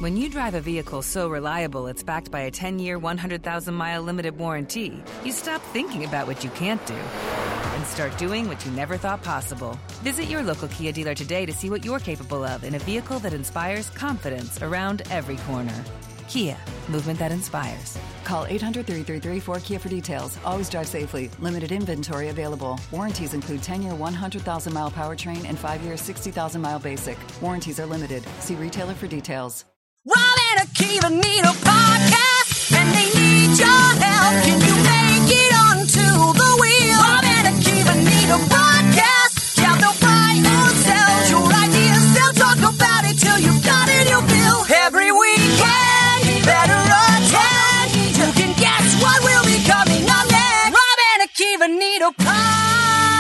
When you drive a vehicle so reliable it's backed by a 10-year, 100,000-mile limited warranty, you stop thinking about what you can't do and start doing what you never thought possible. Visit your local Kia dealer today to see what you're capable of in a vehicle that inspires confidence around every corner. Kia, movement that inspires. Call 800-333-4KIA for details. Always drive safely. Limited inventory available. Warranties include 10-year 100,000-mile powertrain and 5-year 60,000-mile basic. Warranties are limited. See retailer for details. Rob and Akiva need a podcast, and they need your help. Can you make it onto the wheel? Rob and Akiva need a podcast. Yeah, they'll buy or sell your ideas. They'll talk about it till you've got it, you'll bill. Every weekend, better attend. You can guess what will be coming up next. Rob and Akiva need a podcast.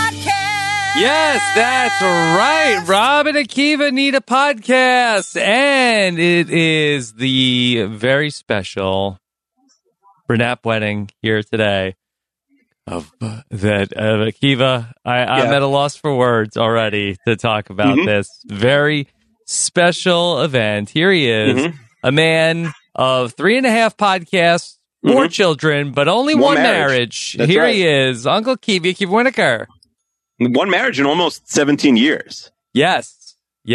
Yes, that's right. Rob and Akiva need a podcast. And it is the very special Renap wedding here today of Akiva. I'm at a loss for words already to talk about this very special event. Here he is, a man of 3.5 podcasts, 4 children, but only one marriage. Here he is, Uncle Akiva Winokur. One marriage in almost 17 years. Yes.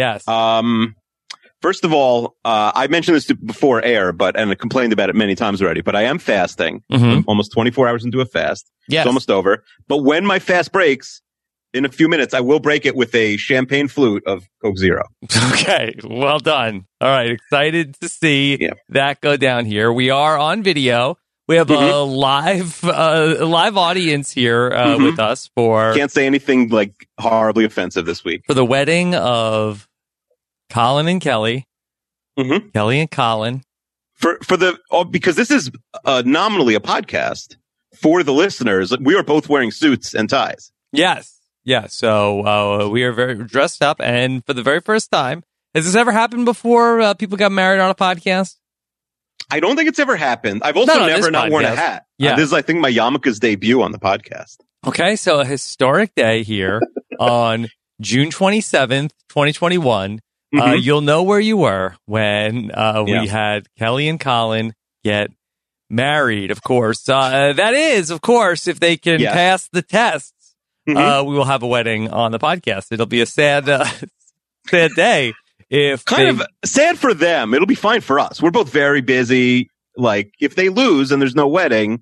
First of all, I mentioned this before air, and I complained about it many times already, but I am fasting. I'm almost 24 hours into a fast. Yes. It's almost over. But when my fast breaks, in a few minutes, I will break it with a champagne flute of Coke Zero. Okay. Well done. All right. Excited to see that go down here. We are on video. We have a live audience here with us for... Can't say anything like horribly offensive this week. For the wedding of Colin and Kelly. Kelly and Colin. Because this is nominally a podcast for the listeners. We are both wearing suits and ties. Yes. Yeah. So we are very dressed up. And for the very first time, has this ever happened before? People got married on a podcast? I don't think it's ever happened. I've also never not worn a hat. Yeah. This is, I think, my yarmulke's debut on the podcast. Okay, so a historic day here on June 27th, 2021. You'll know where you were when we had Kelly and Colin get married, of course. That is, of course, if they can pass the tests, we will have a wedding on the podcast. It'll be a sad day. Of sad for them. It'll be fine for us. We're both very busy. Like, if they lose and there's no wedding,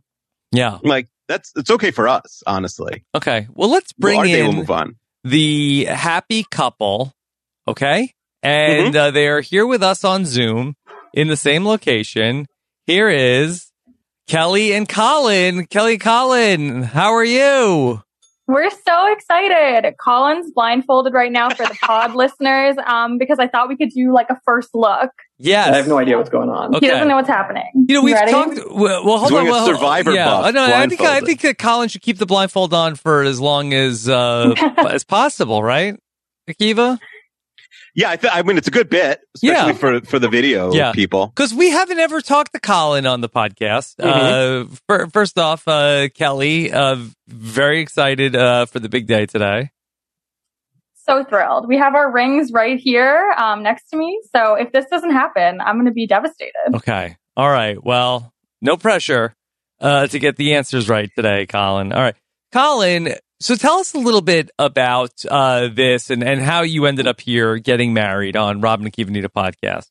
it's okay for us, honestly. Okay. Well, let's bring our day in will move on. The happy couple. Okay. And they are here with us on Zoom in the same location. Here is Kelly and Colin. Kelly, Colin, how are you? We're so excited. Colin's blindfolded right now for the pod listeners because I thought we could do like a first look. Yes. I have no idea what's going on. Okay. He doesn't know what's happening. You know, we've ready? talked... Well, hold on. Well, Survivor buff, I think that Colin should keep the blindfold on for as long as possible, right, Akiva? Yeah, I mean, it's a good bit, especially for the video people. Because we haven't ever talked to Colin on the podcast. First off, Kelly, very excited for the big day today. So thrilled. We have our rings right here next to me. So if this doesn't happen, I'm going to be devastated. Okay. All right. Well, no pressure to get the answers right today, Colin. All right. Colin, so tell us a little bit about this and how you ended up here getting married on Rob and Akiva Need a Podcast.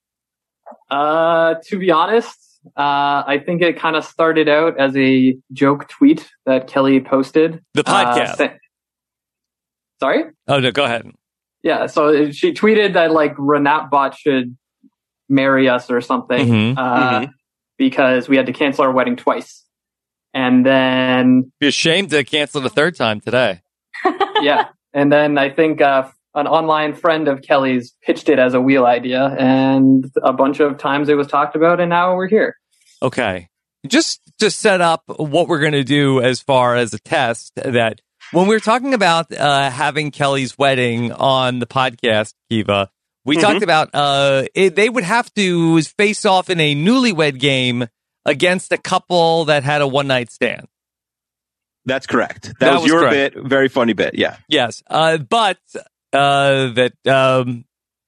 To be honest, I think it kind of started out as a joke tweet that Kelly posted. The podcast. Sorry? Oh, no, go ahead. Yeah, so she tweeted that like Renapbot should marry us or something because we had to cancel our wedding twice. And then... Be ashamed to cancel the third time today. Yeah. And then I think an online friend of Kelly's pitched it as a wheel idea, and a bunch of times it was talked about, and now we're here. Okay. Just to set up what we're going to do as far as a test, that when we were talking about having Kelly's wedding on the podcast, Kiva, we talked about they would have to face off in a newlywed game against a couple that had a one-night stand. That's correct. That was your correct. bit. Very funny bit. Yeah. Yes. But that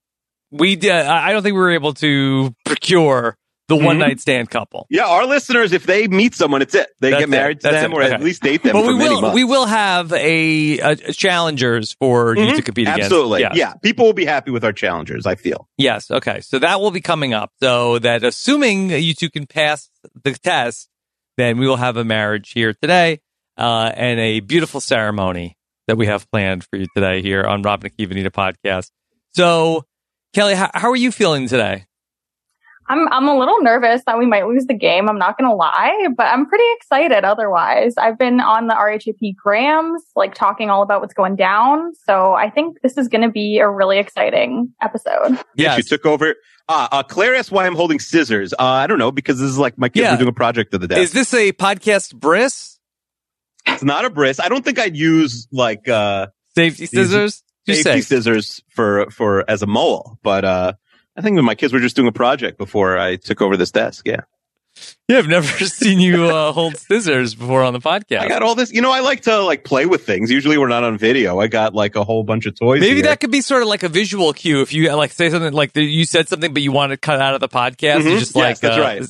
We did. I don't think we were able to procure the one night stand couple. Yeah, our listeners, if they meet someone, it's it. They get married to them, or at least date them. But for many months. We will have a challengers for you to compete against. Absolutely, yeah. People will be happy with our challengers, I feel. Yes. Okay. So that will be coming up. So that assuming you two can pass the test, then we will have a marriage here today and a beautiful ceremony that we have planned for you today here on Rob and Akiva Need a Podcast. So, Kelly, how are you feeling today? I'm a little nervous that we might lose the game. I'm not going to lie, but I'm pretty excited otherwise. I've been on the RHAP Grams, like talking all about what's going down. So I think this is going to be a really exciting episode. Yes, you took over. Claire asked why I'm holding scissors. I don't know, because this is like my kids are doing a project of the day. Is this a podcast bris? It's not a bris. I don't think I'd use like safety scissors. Safety scissors for as a mole, but I think my kids were just doing a project before I took over this desk. Yeah, I've never seen you hold scissors before on the podcast. I got all this. I like to play with things. Usually we're not on video. I got a whole bunch of toys. Maybe that could be sort of like a visual cue. If you say something like you said something, but you want to cut out of the podcast, you just that's right.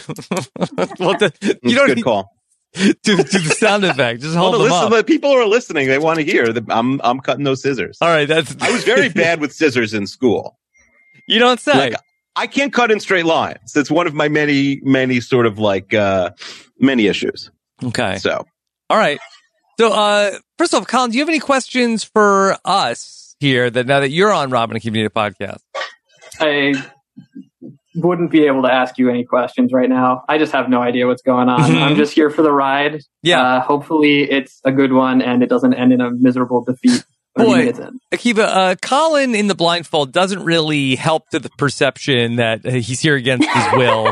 Well, you don't good call. Do the sound effect. Just hold them up. The people who are listening, they want to hear that I'm cutting those scissors. All right, I was very bad with scissors in school. You don't say. I can't cut in straight lines. It's one of my many sort of many issues. Okay. So, all right. So, first off, Colin, do you have any questions for us here now that you're on Rob and Akiva Need a Podcast? I wouldn't be able to ask you any questions right now. I just have no idea what's going on. I'm just here for the ride. Yeah. Hopefully it's a good one and it doesn't end in a miserable defeat. Boy, Akiva, Colin in the blindfold doesn't really help to the perception that he's here against his will.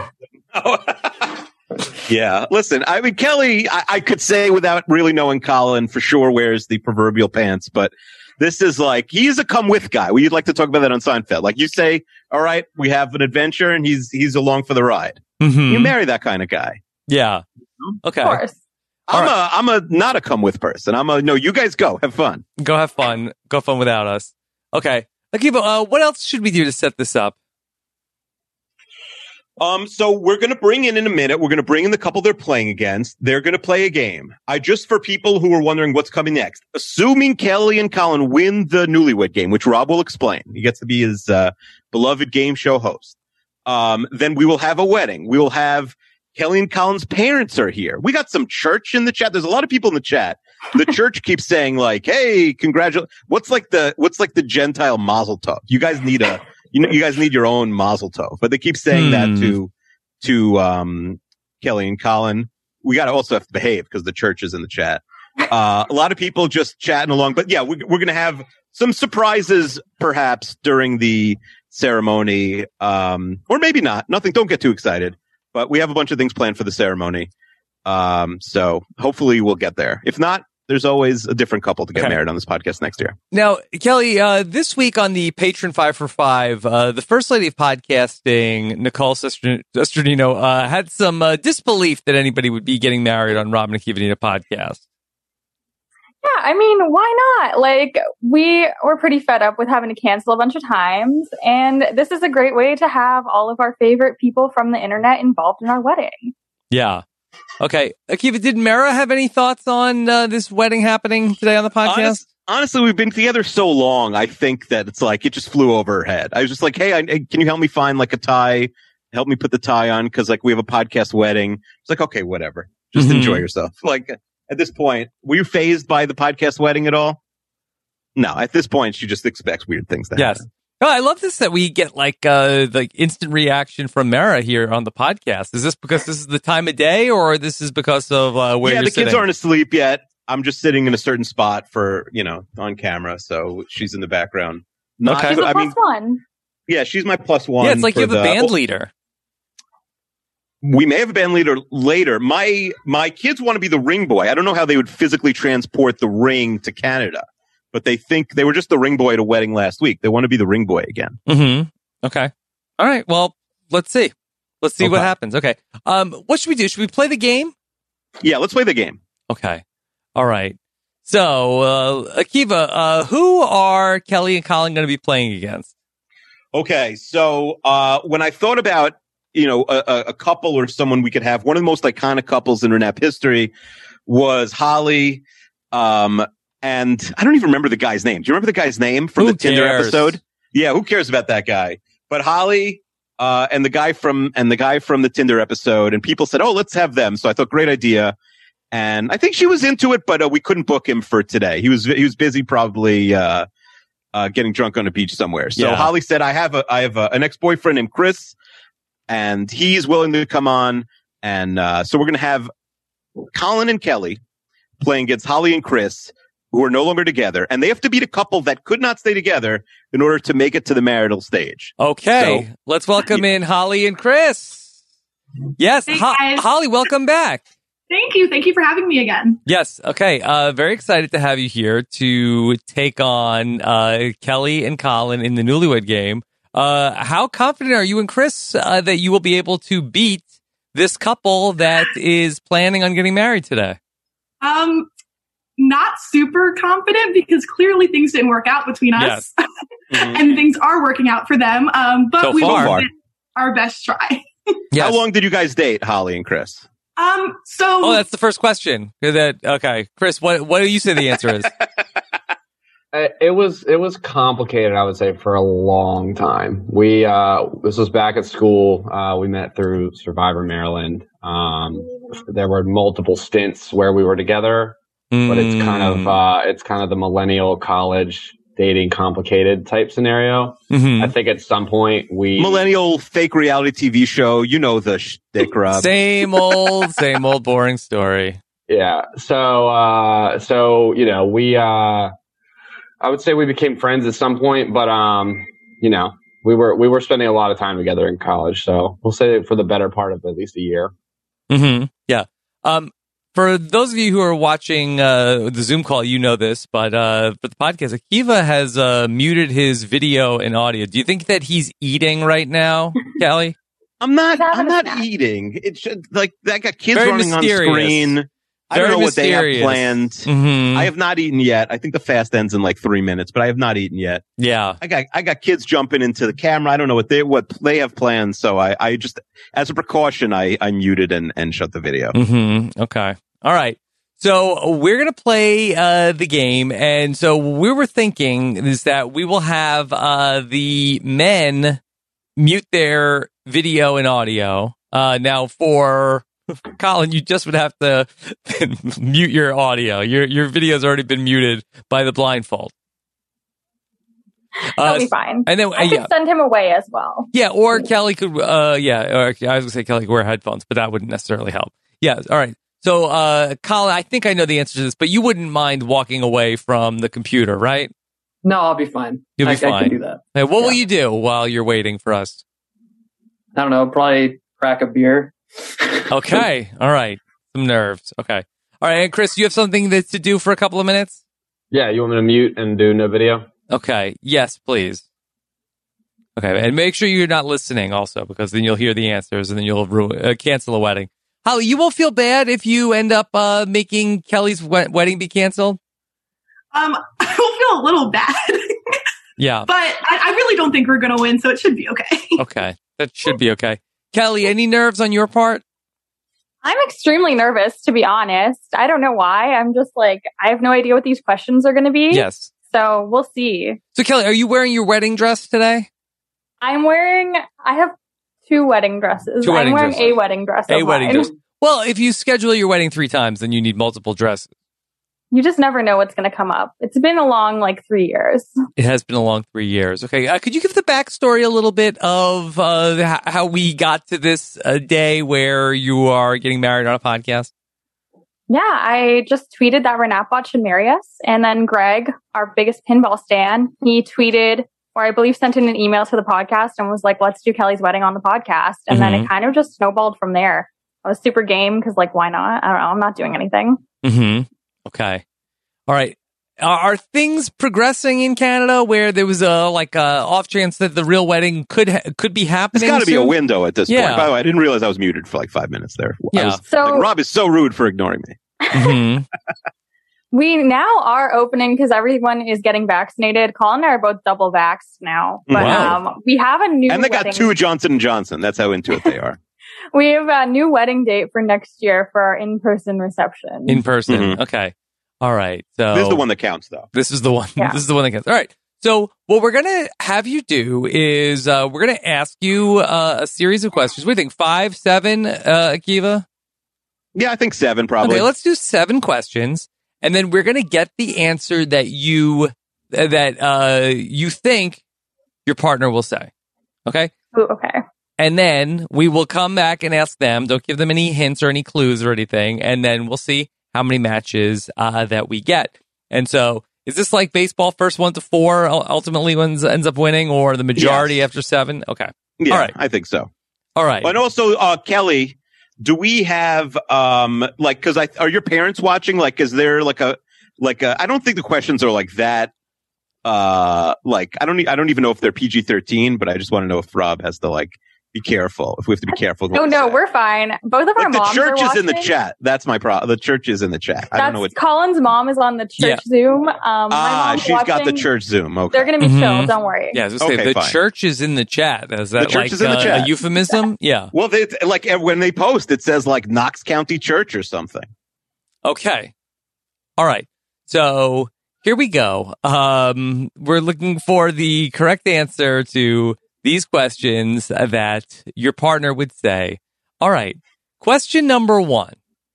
Yeah. Listen, I mean, Kelly, I could say without really knowing Colin for sure wears the proverbial pants, but this is he's a come with guy. We'd like to talk about that on Seinfeld. You say, all right, we have an adventure and he's along for the ride. Mm-hmm. You marry that kind of guy. Yeah. Okay. Of course. I'm a not a come with person. No, you guys go. Have fun. Go have fun. Go fun without us. Okay. Akiva, what else should we do to set this up? So we're going to bring in a minute. We're going to bring in the couple they're playing against. They're going to play a game. Just for people who are wondering what's coming next, assuming Kelly and Colin win the Newlywed Game, which Rob will explain. He gets to be his beloved game show host. Then we will have a wedding. We will have Kelly and Colin's parents are here. We got some church in the chat. There's a lot of people in the chat. The church keeps saying hey, congratulations. What's the Gentile mazel tov? You guys need you guys need your own mazel tov. But they keep saying that to Kelly and Colin. We got to also have to behave because the church is in the chat. A lot of people just chatting along. But yeah, we're going to have some surprises perhaps during the ceremony. Or maybe not. Nothing. Don't get too excited. But we have a bunch of things planned for the ceremony. So hopefully we'll get there. If not, there's always a different couple to get married on this podcast next year. Now, Kelly, this week on the Patron 5 for 5, the First Lady of Podcasting, Nicole Sesternino, had some disbelief that anybody would be getting married on Rob and Akiva Need a Podcast. Yeah, I mean, why not? We were pretty fed up with having to cancel a bunch of times, and this is a great way to have all of our favorite people from the internet involved in our wedding. Yeah. Okay. Akiva, did Mara have any thoughts on this wedding happening today on the podcast? Honestly, we've been together so long, I think that it's it just flew over her head. I was just hey, can you help me find a tie? Help me put the tie on because we have a podcast wedding. It's okay, whatever. Just enjoy yourself. At this point, were you phased by the podcast wedding at all? No, at this point, she just expects weird things to happen. Oh, I love this that we get the instant reaction from Mara here on the podcast. Is this because this is the time of day or this is because of where you're sitting? Yeah, the kids aren't asleep yet. I'm just sitting in a certain spot for, on camera. So she's in the background. Okay. She's a plus one. Yeah, she's my plus one. Yeah, it's you have a band leader. We may have a band leader later. My kids want to be the ring boy. I don't know how they would physically transport the ring to Canada, but they think they were just the ring boy at a wedding last week. They want to be the ring boy again. Mm-hmm. Okay. All right. Well, let's see. Let's see what happens. Okay. What should we do? Should we play the game? Yeah, let's play the game. Okay. All right. So, Akiva, who are Kelly and Colin going to be playing against? Okay, so when I thought about, a couple or someone we could have, one of the most iconic couples in Renap history was Holly, and I don't even remember the guy's name. Do you remember the guy's name from the Tinder episode? Yeah, who cares about that guy? But Holly and the guy from the Tinder episode, and people said, "Oh, let's have them." So I thought, great idea. And I think she was into it, but we couldn't book him for today. He was busy, probably getting drunk on a beach somewhere. So Holly said, "I have an ex-boyfriend named Chris, and he's willing to come on." And so we're going to have Colin and Kelly playing against Holly and Chris, who are no longer together, and they have to beat a couple that could not stay together in order to make it to the marital stage. Okay, so, let's welcome in Holly and Chris. Yes, hey, Holly, welcome back. Thank you. Thank you for having me again. Yes. Okay. Very excited to have you here to take on Kelly and Colin in the Newlywed Game. How confident are you and Chris that you will be able to beat this couple that is planning on getting married today? Not super confident because clearly things didn't work out between us, and things are working out for them. But so we will far. give it our best try. Yes. How long did you guys date, Holly and Chris? So that's the first question. Okay, Chris, what do you say the answer is? It was complicated, I would say, for a long time. We this was back at school. We met through Survivor Maryland. There were multiple stints where we were together, but it's kind of the millennial college dating complicated type scenario. Mm-hmm. I think at some point millennial fake reality TV show, the shtick, Rob. Same old boring story. Yeah. So we I would say we became friends at some point, but we were spending a lot of time together in college. So we'll say for the better part of at least a year. Mm-hmm. Yeah. For those of you who are watching the Zoom call, you know this, but for the podcast, Akiva has muted his video and audio. Do you think that he's eating right now, Kelly? I'm not eating. It's like I got kids Very running mysterious. on screen. I don't know what they have planned. Mm-hmm. I have not eaten yet. I think the fast ends in like 3 minutes, but I have not eaten yet. Yeah. I got kids jumping into the camera. I don't know what they have planned. So I just, as a precaution, I muted and shut the video. Mm-hmm. Okay. All right. So we're going to play the game. And so what we were thinking is that we will have the men mute their video and audio. Now for Colin, you just would have to mute your audio. Your video's already been muted by the blindfold. That'll be fine. And then I could send him away as well. Yeah, or Kelly could. Or I was gonna say Kelly could wear headphones, but that wouldn't necessarily help. Yeah. All right. So, Colin, I think I know the answer to this, but you wouldn't mind walking away from the computer, right? No, I'll be fine. You'll be fine. I can do that. Hey, what will you do while you're waiting for us? I don't know. Probably crack a beer. Okay. All right. Some nerves. Okay. All right. And Chris, you have something to do for a couple of minutes? Yeah. You want me to mute and do no video? Okay. Yes, please. Okay. And make sure you're not listening also, because then you'll hear the answers and then you'll cancel the wedding. Holly, you won't feel bad if you end up making Kelly's wedding be canceled? I will feel a little bad. Yeah. But I really don't think we're going to win, so it should be okay. Okay. That should be okay. Kelly, any nerves on your part? I'm extremely nervous, to be honest. I don't know why. I'm just like, I have no idea what these questions are going to be. Yes. So we'll see. So Kelly, are you wearing your wedding dress today? I have two wedding dresses. I'm wearing a wedding dress. A wedding dress. Well, if you schedule your wedding 3 times, then you need multiple dresses. You just never know what's going to come up. It's been a long, 3 years. It has been a long 3 years. Okay. Could you give the backstory a little bit of how we got to this day where you are getting married on a podcast? Yeah, I just tweeted that Renapbot should marry us. And then Greg, our biggest pinball stan, he tweeted, or I believe sent in an email to the podcast and was like, let's do Kelly's wedding on the podcast. And then it kind of just snowballed from there. I was super game because, why not? I don't know. I'm not doing anything. Mm-hmm. Okay. All right. Are things progressing in Canada where there was a off chance that the real wedding could be happening? There's got to be a window at this point. By the way, I didn't realize I was muted for 5 minutes there. Yeah. Rob is so rude for ignoring me. Mm-hmm. We now are opening because everyone is getting vaccinated. Colin and I are both double vaxxed now. But we have a new And they got 2 Johnson & Johnson. That's how into it they are. We have a new wedding date for next year for our in-person reception. In person. Mm-hmm. Okay. All right. So this is the one that counts, though. This is the one. Yeah. This is the one that counts. All right. So what we're going to have you do is we're going to ask you a series of questions. What do you think? 5, 7, Akiva? Yeah, I think 7 probably. Okay, let's do 7 questions. And then we're going to get the answer that you think your partner will say. Okay? Ooh, okay. And then we will come back and ask them. Don't give them any hints or any clues or anything. And then we'll see how many matches that we get. And so is this like baseball, first 1 to 4 ultimately ends up winning, or the majority after 7? Okay. Yeah, all right. I think so. All right. And also, Kelly, do we have because are your parents watching? Like, is there like a I don't think the questions are like that. I don't even know if they're PG-13, but I just want to know if Rob has to be careful. If we have to be careful. No, we're fine. Both of our moms the church are is watching. In the chat. That's my problem. The church is in the chat. I don't know what. Colin's mom is on the church Zoom. She's got the church Zoom. Okay. They're going to be chill. Don't worry. Yeah, I was going to say, the church is in the chat. Is that the church is in the chat. A euphemism? Yeah. Well, when they post, it says Knox County Church or something. Okay. All right. So here we go. We're looking for the correct answer to these questions that your partner would say. All right. Question number 1.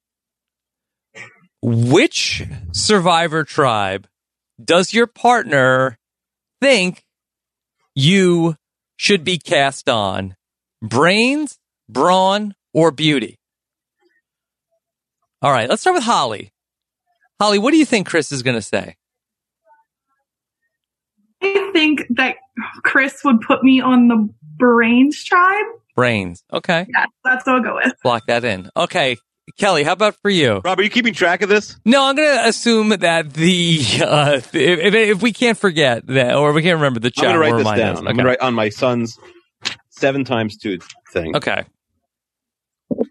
Which Survivor tribe does your partner think you should be cast on? Brains, brawn, or beauty? All right. Let's start with Holly. Holly, what do you think Chris is going to say? I think that Chris would put me on the Brains tribe. Brains. Okay. Yeah, that's what I'll go with. Block that in. Okay. Kelly, how about for you? Rob, are you keeping track of this? No, I'm going to assume that if we can't forget that, or we can't remember the chat, I'm going to write this down. Okay. I'm going to write on my son's 7 times 2 thing. Okay. I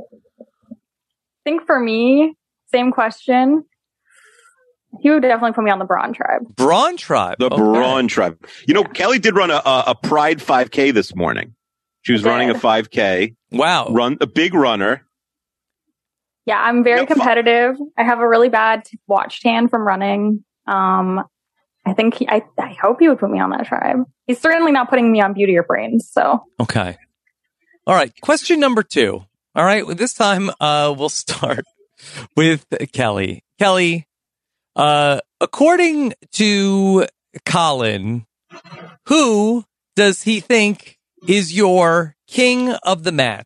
think for me, same question. He would definitely put me on the Brawn tribe. Brawn tribe? The Brawn tribe. You know, Kelly did run a Pride 5K this morning. She was running a 5K. Wow. A big runner. Yeah, I'm very competitive. I have a really bad watch tan from running. I think I hope he would put me on that tribe. He's certainly not putting me on beauty or brains. So okay. All right. Question number 2. All right. This time we'll start with Kelly. Kelly, according to Colin, who does he think is your king of the mats?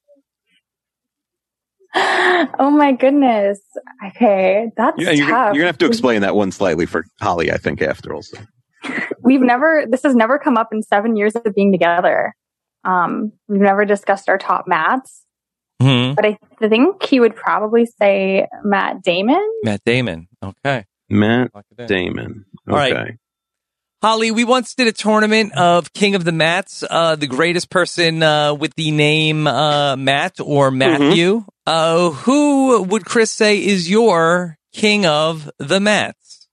Oh my goodness. Okay, that's tough. You're gonna have to explain that one slightly for Holly, I think, after also. This has never come up in 7 years of being together. We've never discussed our top mats. Mm-hmm. But I think he would probably say Matt Damon. Matt Damon. Okay. Matt Damon. Okay. All right. Holly, we once did a tournament of King of the Mats. The greatest person with the name Matt or Matthew. Mm-hmm. Who would Chris say is your King of the Mats?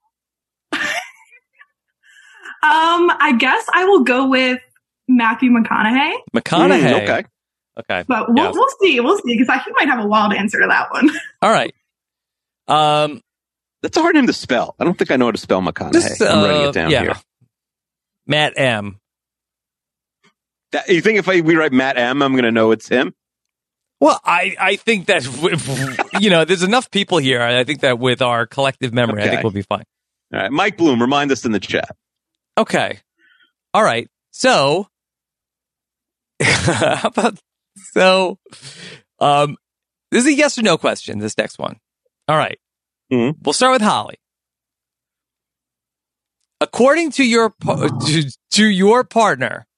I guess I will go with Matthew McConaughey. McConaughey. Okay. But we'll see. We'll see, because he might have a wild answer to that one. All right. That's a hard name to spell. I don't think I know how to spell McConaughey. I'm writing it down here. Matt M. You think if we write Matt M, I'm going to know it's him? Well, I think that, there's enough people here. I think that with our collective memory, I think we'll be fine. All right. Mike Bloom, remind us in the chat. Okay. All right. So, how about, this is a yes or no question, this next one. All right. Mm-hmm. We'll start with Holly. According to your partner,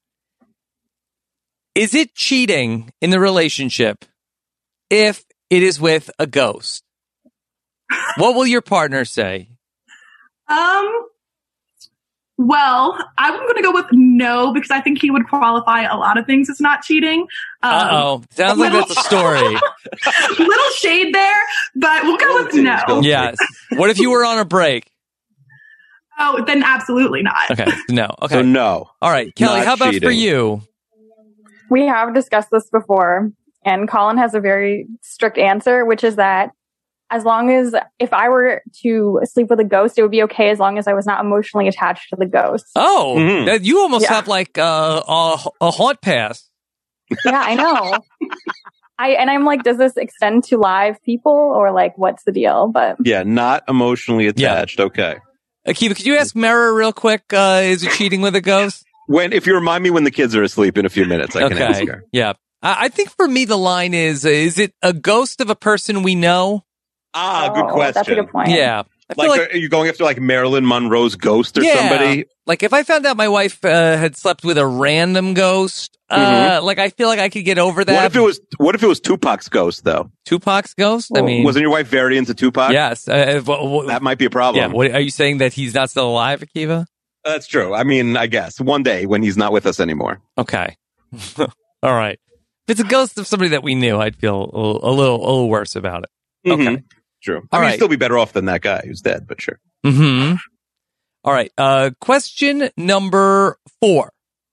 is it cheating in the relationship if it is with a ghost? What will your partner say? Well, I'm going to go with no, because I think he would qualify a lot of things as not cheating. Sounds like that's a story. Little shade there, but we'll go with no. Yes. What if you were on a break? Oh, then absolutely not. Okay, no. Okay. So no. All right, Kelly, Not how about for cheating. you? We have discussed this before, and Colin has a very strict answer, which is that as long as if I were to sleep with a ghost, it would be okay as long as I was not emotionally attached to the ghost. Oh, Mm-hmm. you almost have like a haunt pass. Yeah, I know. I'm like, does this extend to live people or like what's the deal? But Yeah, not emotionally attached. Okay. Akiva, could you ask Mara real quick? Is it cheating with a ghost? If you remind me when the kids are asleep in a few minutes, I can ask her. Yeah. I think for me, the line is it a ghost of a person we know? Good question. That's a good point. Yeah. I feel Like, are you going after like Marilyn Monroe's ghost or somebody? Like if I found out my wife had slept with a random ghost, like I feel like I could get over that. What if it was Tupac's ghost though? Tupac's ghost? I mean, wasn't your wife very into Tupac? yes. That might be a problem. Yeah. Are you saying that he's not still alive, Akiva? That's true. I mean, I guess one day when he's not with us anymore. Okay. All right. If it's a ghost of somebody that we knew, I'd feel a little worse about it. Okay. Mhm. True. I All mean, right. you'd still be better off than that guy who's dead, but sure. Mm-hmm. All right. Question number 4.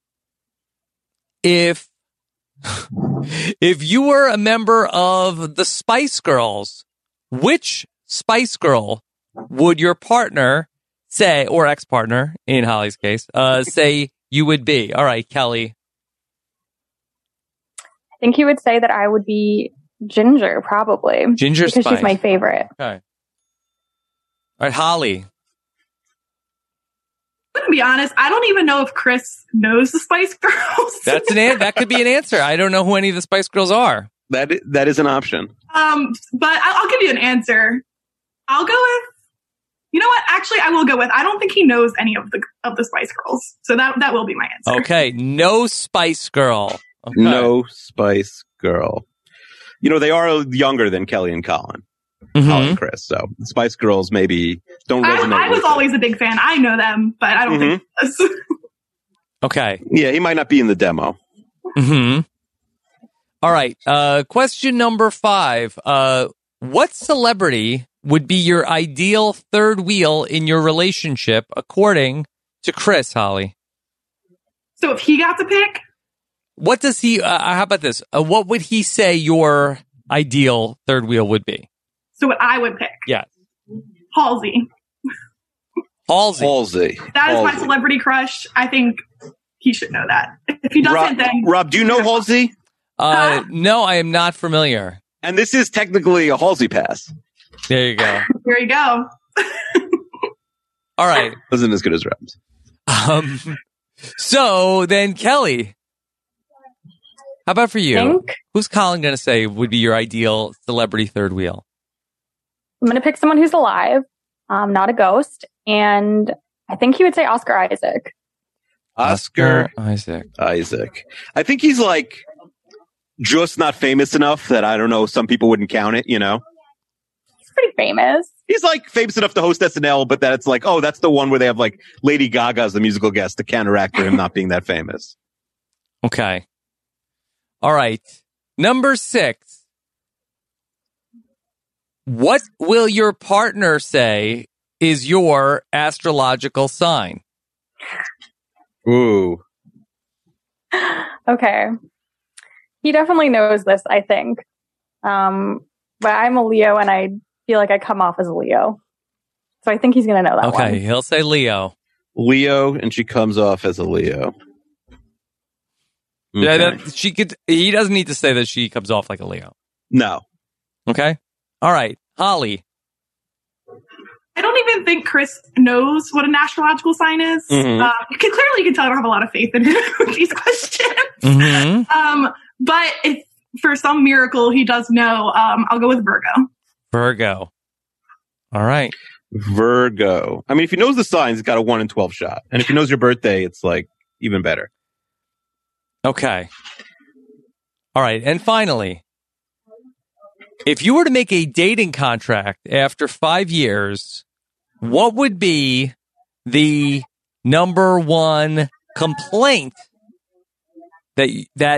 If you were a member of the Spice Girls, which Spice Girl would your partner say, or ex-partner in Holly's case, say you would be? All right, Kelly. I think he would say that I would be Ginger, probably. Ginger because Spice. she's my favorite. Okay. All right, Holly. To be honest, I don't even know if Chris knows the Spice Girls. That could be an answer. I don't know who any of the Spice Girls are. That is an option. But I'll give you an answer. I'll go with. You know what? Actually, I will go with. I don't think he knows any of the Spice Girls, so that will be my answer. Okay, no Spice Girl. Okay. No Spice Girl. You know, they are younger than Kelly and Colin. Mm-hmm. Colin and Chris. So the Spice Girls maybe don't resonate. I was with always a big fan. I know them, but I don't think he does. Okay. Yeah, he might not be in the demo. Mm-hmm. All right. Question number 5. What celebrity would be your ideal third wheel in your relationship, according to Chris, Holly? So if he got to pick, what does he? How about this? What would he say your ideal third wheel would be? so what I would pick, Yeah, Halsey. Halsey. That is my celebrity crush. I think he should know that. If he doesn't, then Rob, do you know Halsey? No, I am not familiar. And this is technically a Halsey pass. There you go. There you go. All right. Wasn't as good as Rob's. So then, Kelly, how about for you? Think? Who's Colin going to say would be your ideal celebrity third wheel? I'm going to pick someone who's alive, not a ghost, and I think he would say Oscar Isaac. Oscar Isaac. I think he's like just not famous enough that I don't know. Some people wouldn't count it, you know? He's pretty famous. He's like famous enough to host SNL, but that's like, oh, that's the one where they have like Lady Gaga as the musical guest to counteract for him not being that famous. Okay. All right. Number 6. What will your partner say is your astrological sign? Ooh. Okay. He definitely knows this, I think. But I'm a Leo and I feel like I come off as a Leo. So I think he's going to know that one. Okay, he'll say Leo. Leo, and she comes off as a Leo. Yeah, Okay. he doesn't need to say that she comes off like a Leo. No. Okay. All right. Holly. I don't even think Chris knows what an astrological sign is. Mhm. You can tell I don't have a lot of faith in him with these questions. Mm-hmm. But if for some miracle he does know, I'll go with Virgo. Virgo. All right. Virgo. I mean, if he knows the signs, he's got a 1 in 12 shot. And if he knows your birthday, it's like even better. Okay. All right. And finally, if you were to make a dating contract after 5 years, what would be the number one complaint that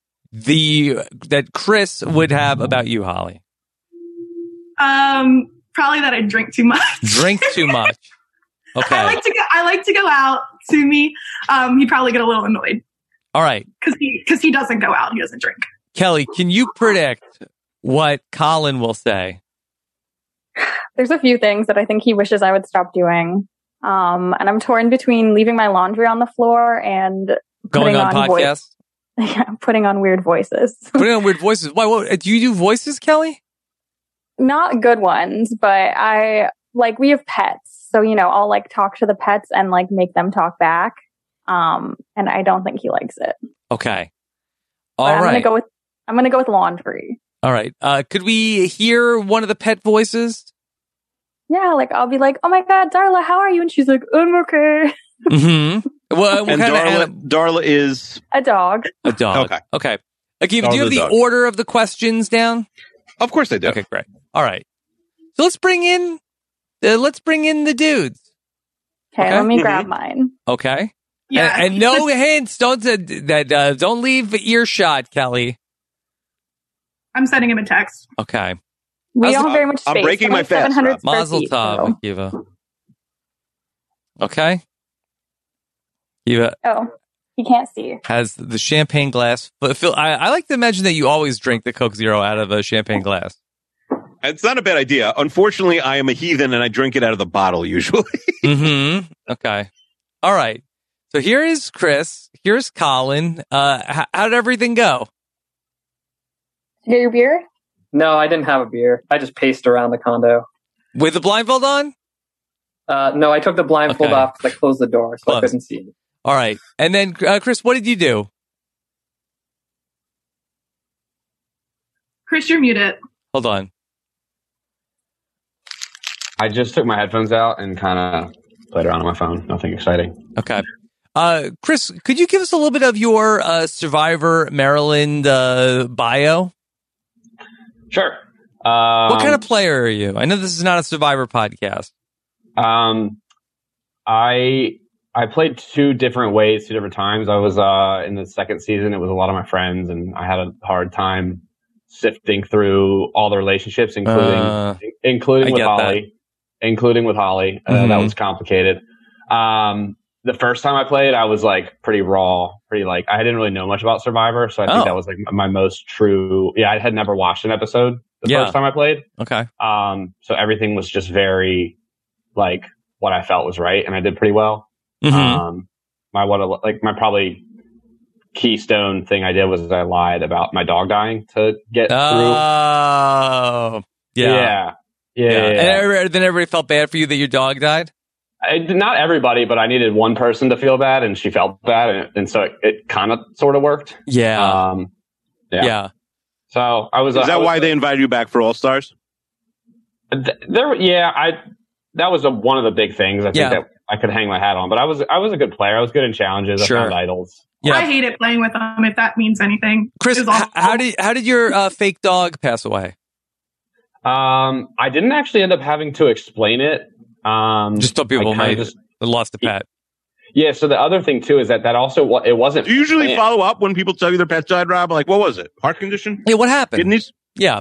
Chris would have about you, Holly? Probably that I drink too much. Drink too much. Okay. I like to go out. Sue me. He'd probably get a little annoyed. All right. Because he doesn't go out. He doesn't drink. Kelly, can you predict what Colin will say? There's a few things that I think he wishes I would stop doing. And I'm torn between leaving my laundry on the floor and going on podcasts. Putting on weird voices. Putting on weird voices. Why? Do you do voices, Kelly? Not good ones, but we have pets. So, I'll talk to the pets and make them talk back. And I don't think he likes it. Okay. I'm going to go with laundry. All right. Could we hear one of the pet voices? Yeah, I'll be like, oh my God, Darla, how are you? And she's like, I'm okay. Mm-hmm. Well, and Darla is a dog. A dog. Okay. Akiva, do you have the order of the questions down? Of course I do. Okay, great. All right. So let's bring in the dudes. Okay, let me grab mine. Okay. Yeah. And no hints. Don't leave earshot, Kelly. I'm sending him a text. Okay. We don't have very much space. I'm breaking my fast. Mazel tov, Akiva. Okay. Akiva. Oh, he can't see. Has the champagne glass. But Phil, I like to imagine that you always drink the Coke Zero out of a champagne glass. It's not a bad idea. Unfortunately, I am a heathen and I drink it out of the bottle usually. Mm-hmm. Okay. All right. So here is Chris. Here's Colin. How did everything go? Did you get your beer? No, I didn't have a beer. I just paced around the condo. With the blindfold on? No, I took the blindfold off because I closed the door, so I couldn't see it. All right. And then, Chris, what did you do? Chris, you're muted. Hold on. I just took my headphones out and kind of played around on my phone. Nothing exciting. Okay. Chris, could you give us a little bit of your Survivor Maryland bio? Sure. What kind of player are you? I know this is not a Survivor podcast. I played two different ways, two different times. I was in the second season. It was a lot of my friends, and I had a hard time sifting through all the relationships, including with Holly. Including with Holly. Mm-hmm. That was complicated. The first time I played, I was pretty raw, I didn't really know much about Survivor. So I think that was my most true. Yeah, I had never watched an episode the first time I played. Okay. So everything was just very what I felt was right. And I did pretty well. Mm-hmm. My probably keystone thing I did was I lied about my dog dying to get through. Oh, yeah. And then everybody felt bad for you that your dog died? Not everybody, but I needed one person to feel bad, and she felt bad, and so it kind of sort of worked. Yeah. Yeah. So I was. Is that why they invited you back for All Stars? That was one of the big things I think that I could hang my hat on. But I was a good player. I was good in challenges. Sure. I found idols. Yeah. I hated playing with them, if that means anything. Chris, how did your fake dog pass away? I didn't actually end up having to explain it. Just told people might lost a pet. Yeah. So the other thing too is that also it wasn't. Do you usually follow up when people tell you their pet died, Rob? What was it? Heart condition? Yeah. What happened? Kidneys? Yeah.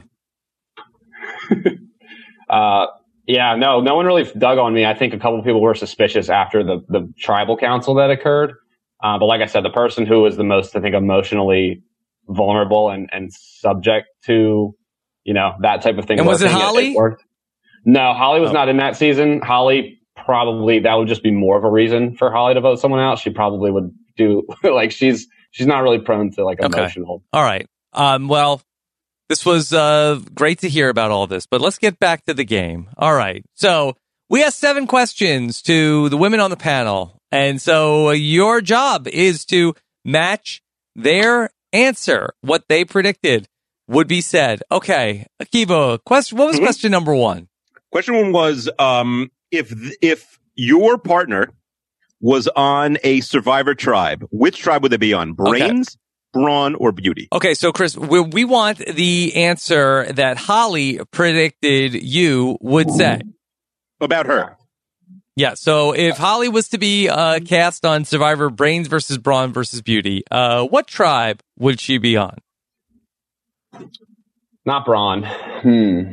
Yeah. No one really dug on me. I think a couple of people were suspicious after the tribal council that occurred. But like I said, the person who was the most, I think, emotionally vulnerable and subject to, that type of thing. And was it Holly? It worked. No, Holly was not in that season. Holly probably, that would just be more of a reason for Holly to vote someone else. She probably would do, she's not really prone to emotional. All right. Well, this was great to hear about all this, but let's get back to the game. All right. So we asked 7 questions to the women on the panel. And so your job is to match their answer. What they predicted would be said. Okay. Akiva, what was question number 1? Question 1 was, if your partner was on a Survivor tribe, which tribe would they be on? Brains, brawn, or beauty? Okay, so Chris, we want the answer that Holly predicted you would say. About her. Yeah, so if Holly was to be cast on Survivor Brains versus Brawn versus Beauty, what tribe would she be on? Not Braun. A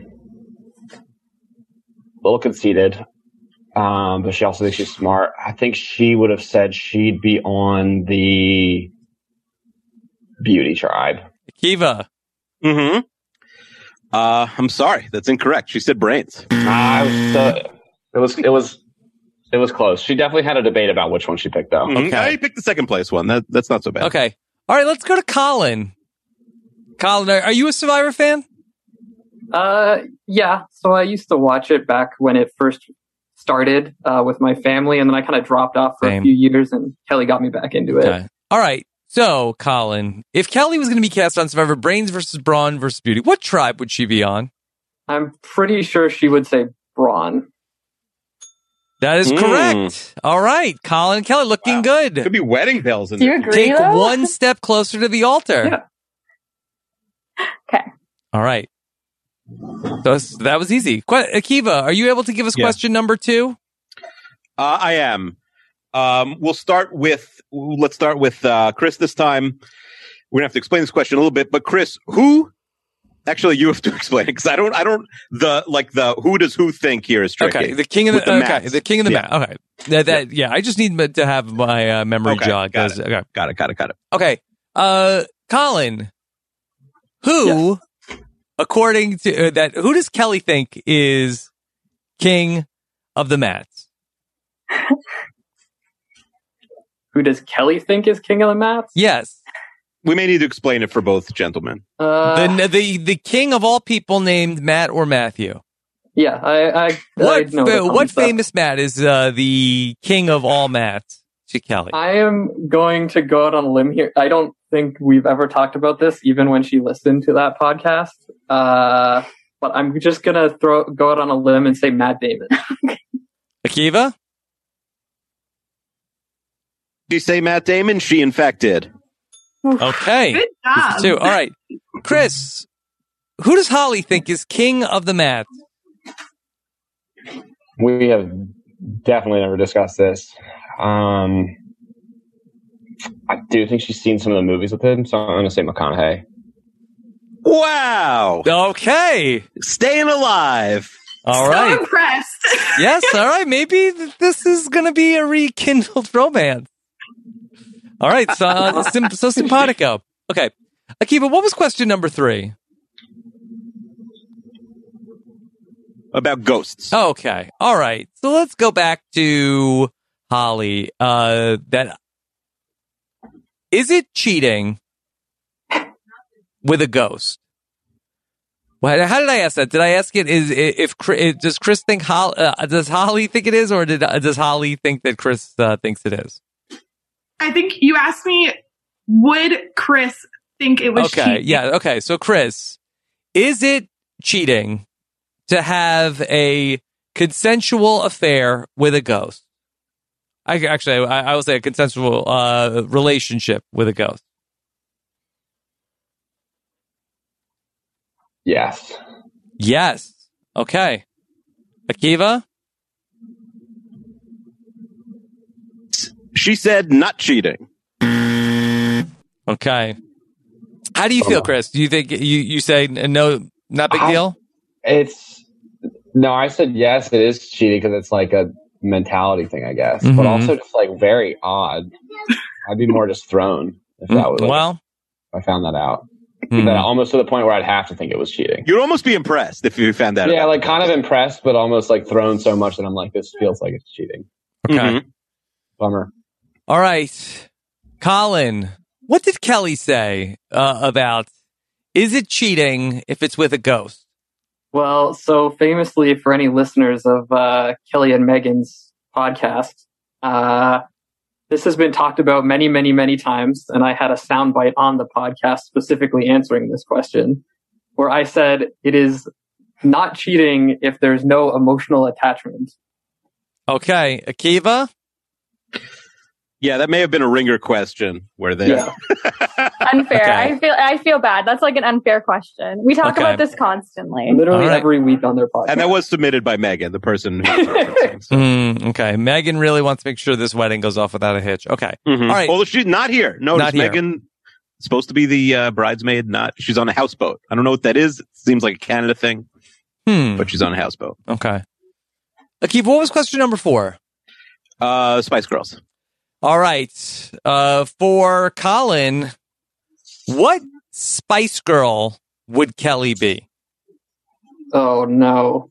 little conceited. But she also thinks she's smart. I think she would have said she'd be on the Beauty tribe. Akiva. Mm-hmm. I'm sorry, that's incorrect. She said Brains. It was close. She definitely had a debate about which one she picked, though. Mm-hmm. Okay. I picked the second place one. That's not so bad. Okay. All right, let's go to Colin. Colin, are you a Survivor fan? Yeah. So I used to watch it back when it first started with my family, and then I kind of dropped off for a few years, and Kelly got me back into it. Okay. All right. So, Colin, if Kelly was going to be cast on Survivor Brains versus Brawn versus Beauty, what tribe would she be on? I'm pretty sure she would say Brawn. That is correct. All right. Colin and Kelly looking good. Could be wedding bells in Do you there. agree, Take though? one step closer to the altar. Yeah. Okay. All right. So that was easy. Akiva, are you able to give us question number 2? I am. Let's start with Chris this time. We're gonna have to explain this question a little bit, but Chris, actually you have to explain it because I don't the who does who think here is tricky. Okay, the king of the mats. Okay. I just need to have my memory jog. Got it. Okay. Colin, who according to who does Kelly think is king of the mats? Who does Kelly think is king of the mats? Yes. We may need to explain it for both gentlemen. The king of all people named Matt or Matthew. Yeah, I know what famous Matt is the king of all Matts to Kelly? I am going to go out on a limb here. I don't think we've ever talked about this, even when she listened to that podcast. But I'm just going to go out on a limb and say Matt Damon. Akiva? Did you say Matt Damon? She, in fact, did. Okay. Good job. 2. All right. Chris, who does Holly think is king of the mats? We have definitely never discussed this. I do think she's seen some of the movies with him, so I'm going to say McConaughey. Wow. Okay. Staying alive. All So right. impressed. Yes, all right. Maybe this is going to be a rekindled romance. All right. So simpatico. Okay. Akiva, what was question number 3? About ghosts. Okay. All right. So let's go back to Holly. Is it cheating with a ghost? Well, how did I ask that? Did I ask it? Does Chris think does Holly think it is, or does Holly think that Chris thinks it is? I think you asked me, would Chris think it was cheating? Yeah. Okay. So Chris, is it cheating to have a consensual affair with a ghost? I will say a consensual relationship with a ghost. Yes. Yes. Okay. Akiva? She said not cheating. Okay. How do you feel, Chris? Do you think you say no, not big deal? I said yes, it is cheating because it's like a mentality thing, I guess. Mm-hmm. But also just like very odd. I'd be more just thrown if that was if I found that out. Mm-hmm. That almost to the point where I'd have to think it was cheating. You'd almost be impressed if you found that out. Yeah, like kind of impressed, but almost like thrown so much that I'm like, this feels like it's cheating. Okay. Mm-hmm. Bummer. All right. Colin, what did Kelly say about, is it cheating if it's with a ghost? Well, so famously for any listeners of Kelly and Megan's podcast, this has been talked about many, many, many times, and I had a soundbite on the podcast specifically answering this question, where I said it is not cheating if there's no emotional attachment. Okay. Akiva? Yeah, that may have been a ringer question where they. Yeah. Unfair. Okay. I feel bad. That's like an unfair question. We talk Okay. about this constantly. Literally All right. every week on their podcast. And that was submitted by Megan, the person who was referencing. So. Okay. Megan really wants to make sure this wedding goes off without a hitch. Okay. Mhm. All right. Well, she's not here. Notice Not here. Megan supposed to be the bridesmaid. She's on a houseboat. I don't know what that is. It seems like a Canada thing, but she's on a houseboat. Okay. Akif, what was question number 4? Spice Girls. All right. For Colin, what Spice Girl would Kelly be? Oh no.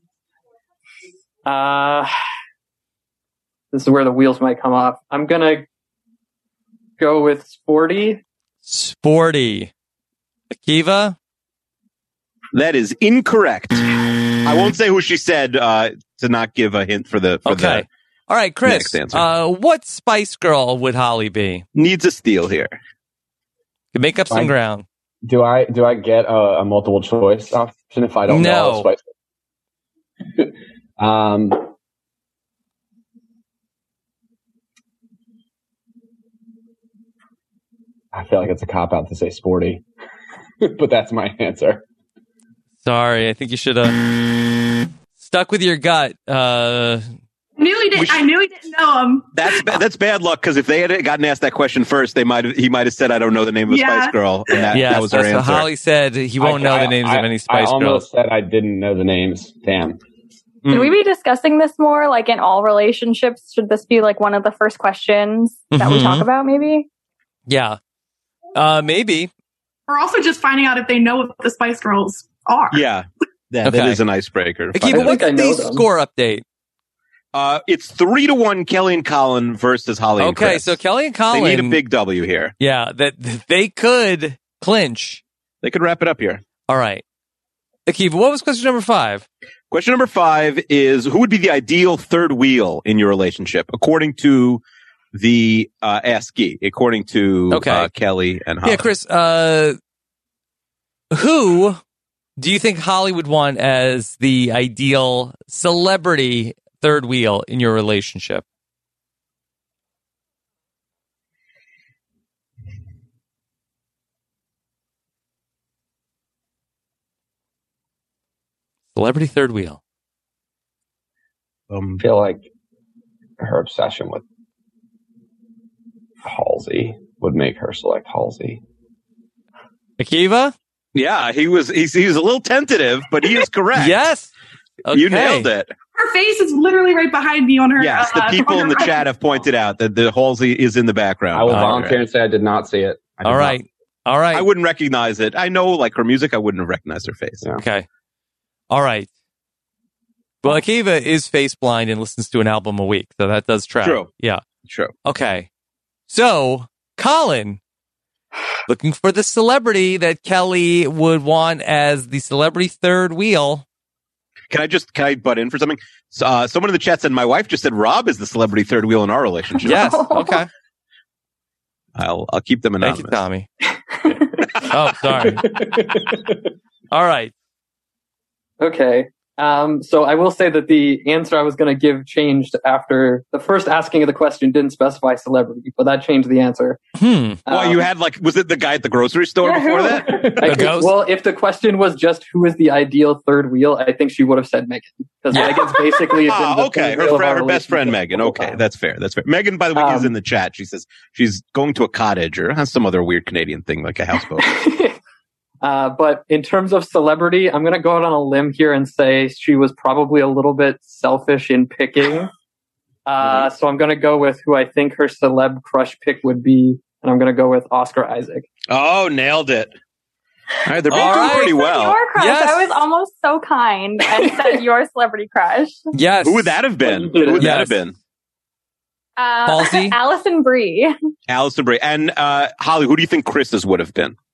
This is where the wheels might come off. I'm gonna go with Sporty. Sporty. Akiva? That is incorrect. I won't say who she said to not give a hint for the. Okay. All right, Chris. Next answer. What Spice Girl would Holly be? Needs a steal here. To make up some ground. Do I get a multiple choice option if I don't know? Spice? I feel like it's a cop out to say Sporty, but that's my answer. Sorry, I think you should have stuck with your gut. I knew he didn't know him. That's bad luck because if they had gotten asked that question first, he might have said, "I don't know the name of a Spice Girl," and that was our that's answer. what Holly said. He won't know the names of any Spice I Girls. almost said I didn't know the names. Damn. Should we be discussing this more, like in all relationships? Should this be like one of the first questions that we talk about, maybe? Yeah. Maybe. Or also just finding out if they know what the Spice Girls are. Yeah. That is an icebreaker. Akiva, what's the score update? It's 3-1 Kelly and Colin versus Holly and Chris. Okay, so Kelly and Colin. They need a big W here. Yeah, that they could clinch. They could wrap it up here. All right. Akiva, what was question number 5? Question number 5 is, who would be the ideal third wheel in your relationship, according to the ASCII, according to Kelly and Holly? Yeah, Chris, who do you think Holly would want as the ideal celebrity third wheel in your relationship? Celebrity third wheel. I feel like her obsession with Halsey would make her select Halsey. Akiva? Yeah, he's a little tentative, but he is correct. Yes. Okay. You nailed it. Her face is literally right behind me on her. Yes, the people in the chat have pointed out that the Halsey is in the background. I will volunteer and say I did not see it. All right. I wouldn't recognize it. I know, like, her music, I wouldn't have recognized her face. Yeah. Okay. All right. Well, Akiva is face blind and listens to an album a week, so that does track. True. Yeah. True. Okay. So, Colin, looking for the celebrity that Kelly would want as the celebrity third wheel. Can I butt in for something? Someone in the chat said, my wife just said Rob is the celebrity third wheel in our relationship. Yes. Okay. I'll keep them anonymous. Thank you, Tommy. Oh, sorry. All right. Okay. So I will say that the answer I was going to give changed after the first asking of the question didn't specify celebrity, but that changed the answer. Well, you had was it the guy at the grocery store before that? Well, if the question was just who is the ideal third wheel, I think she would have said Megan. Because Megan's basically been the okay. third wheel of our Her best friend, relationship Megan. Okay, that's fair. That's fair. Megan, by the way, is in the chat. She says she's going to a cottage or has some other weird Canadian thing like a houseboat. But in terms of celebrity, I'm going to go out on a limb here and say she was probably a little bit selfish in picking. So I'm going to go with who I think her celeb crush pick would be, and I'm going to go with Oscar Isaac. Oh, nailed it. All right, they're both doing pretty well. Your crush. Yes. I was almost so kind and said your celebrity crush. Yes. Who would that have been? Who would that have been? Halsey? Allison Brie. Allison Brie. And Holly, who do you think Chris's would have been?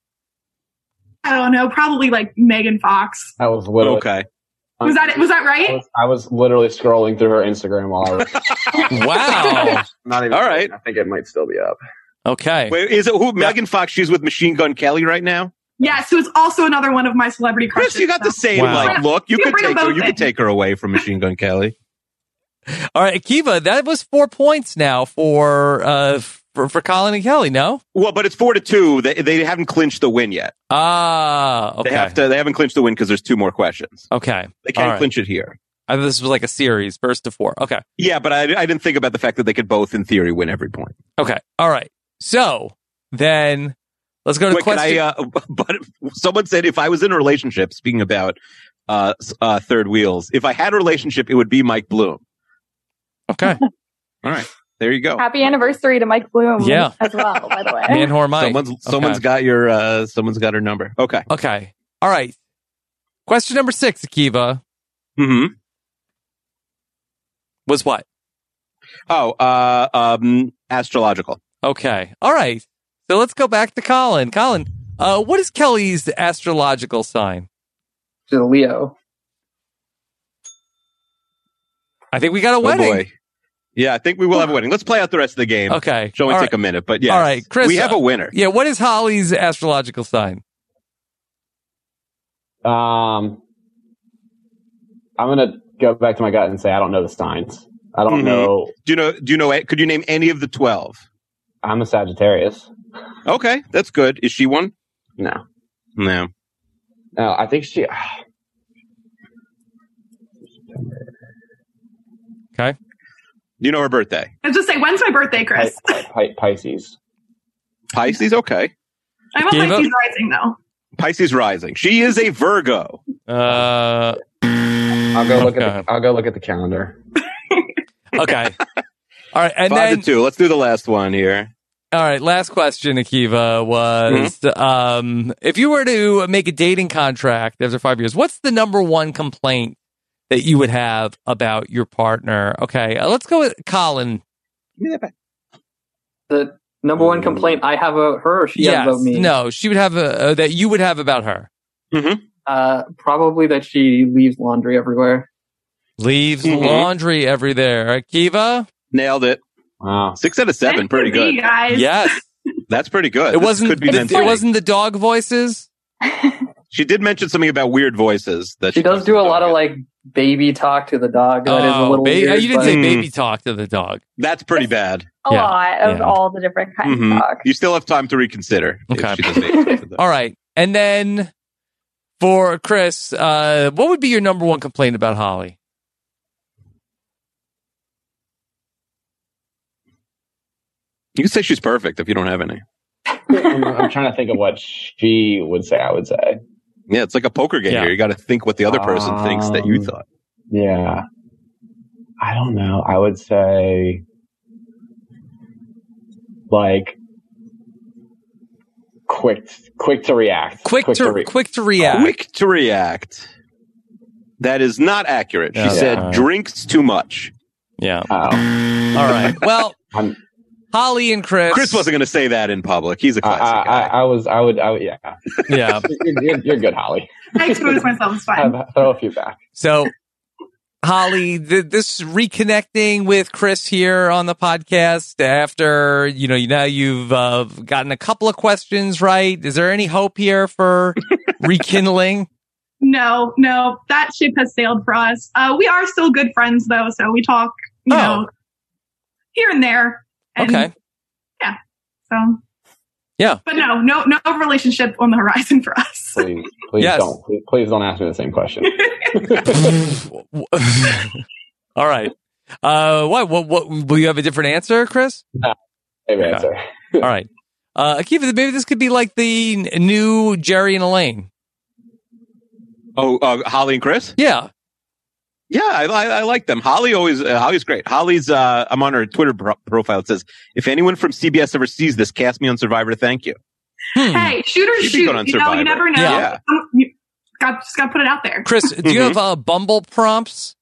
I don't know. Probably like Megan Fox. I was literally okay. Was that right? I was literally scrolling through her Instagram while I was. Wow. Not even. All right. I think it might still be up. Okay. Wait, is it who? Megan Fox? She's with Machine Gun Kelly right now. Yes, who's also another one of my celebrity crushes. Chris, you got the same Wow. look. You could bring them both take her in. away from Machine Gun Kelly. All right, Akiva, that was 4 points now for Colin and Kelly, no? Well, but it's 4-2. They haven't clinched the win yet. Okay. They haven't clinched the win because there's 2 more questions. Okay. They can't All right. clinch it here. I thought this was like a series, burst to 4. Okay. Yeah, but I didn't think about the fact that they could both, in theory, win every point. Okay. All right. So then let's go to question. But someone said if I was in a relationship, speaking about third wheels, if I had a relationship, it would be Mike Bloom. Okay. All right. There you go. Happy anniversary to Mike Bloom Yeah. as well, by the way. Man whore Mike. Someone's got your someone's got her number. Okay. Okay. All right. Question number 6, Akiva, Mm-hmm. was what? Astrological. Okay. All right. So let's go back to Colin. Colin, what is Kelly's astrological sign? She's a Leo. I think we got a wedding. Boy. Yeah, I think we will have a wedding. Let's play out the rest of the game. Okay. Should only All take a minute, but yeah. All right, Chris. We have a winner. Yeah. What is Holly's astrological sign? I'm gonna go back to my gut and say I don't know the signs. I don't know. Do you know? Could you name any of the 12? I'm a Sagittarius. Okay, that's good. Is she one? No. No. No, I think she. Okay. Do you know her birthday? I was just say, when's my birthday, Chris? Pisces. Pisces. Okay. I'm a Gave Pisces up? rising, though. Pisces rising. She is a Virgo. I'll go look at the calendar. Okay. All right. And 5-2. Let's do the last one here. All right, last question, Akiva, was if you were to make a dating contract after 5 years, what's the number one complaint that you would have about your partner? Okay, let's go with Colin. The number one complaint I have about her or she has about me? No, she would have that you would have about her. Mm-hmm. Probably that she leaves laundry everywhere. Leaves laundry everywhere. Akiva? Nailed it. Wow. 6 out of 7. Thanks Pretty for me, good. guys. Yes. That's pretty good. It This wasn't could be it wasn't the dog voices? She did mention something about weird voices. That She does do a lot of like baby talk to the dog. That is a little weird. You didn't but- say baby talk to the dog. That's pretty bad. A lot of all the different kinds of talk. You still have time to reconsider. Okay. If she does baby talk to the dog. All right. And then for Chris, what would be your number one complaint about Holly? You can say she's perfect if you don't have any. I'm trying to think of what she would say. I would say. Yeah, it's like a poker game here. You got to think what the other person thinks that you thought. Yeah. I don't know. I would say, like, quick to react. Quick to react. Quick to react. That is not accurate. She said drinks too much. Yeah. Oh. All right. Well, Holly and Chris. Chris wasn't going to say that in public. He's a classic guy. I would, yeah. Yeah. You're good, Holly. I exposed myself. It's fine. Throw a few back. So, Holly, this reconnecting with Chris here on the podcast after, now you've gotten a couple of questions right. Is there any hope here for rekindling? No, that ship has sailed for us. We are still good friends, though, so we talk, you know, here and there. And, okay. Yeah. So. Yeah. But no relationship on the horizon for us. Please Yes. don't. Please don't ask me the same question. All right. What will you have a different answer, Chris? Same answer. All right. Akiva, maybe this could be like the new Jerry and Elaine. Oh, Holly and Chris? Yeah. Yeah, I like them. Holly's great. Holly's, I'm on her Twitter profile. It says, if anyone from CBS ever sees this, cast me on Survivor. Thank you. Hey, shoot or She'd be shoot. good on You Survivor. never know. Yeah. You just got to put it out there. Chris, do you have Bumble prompts?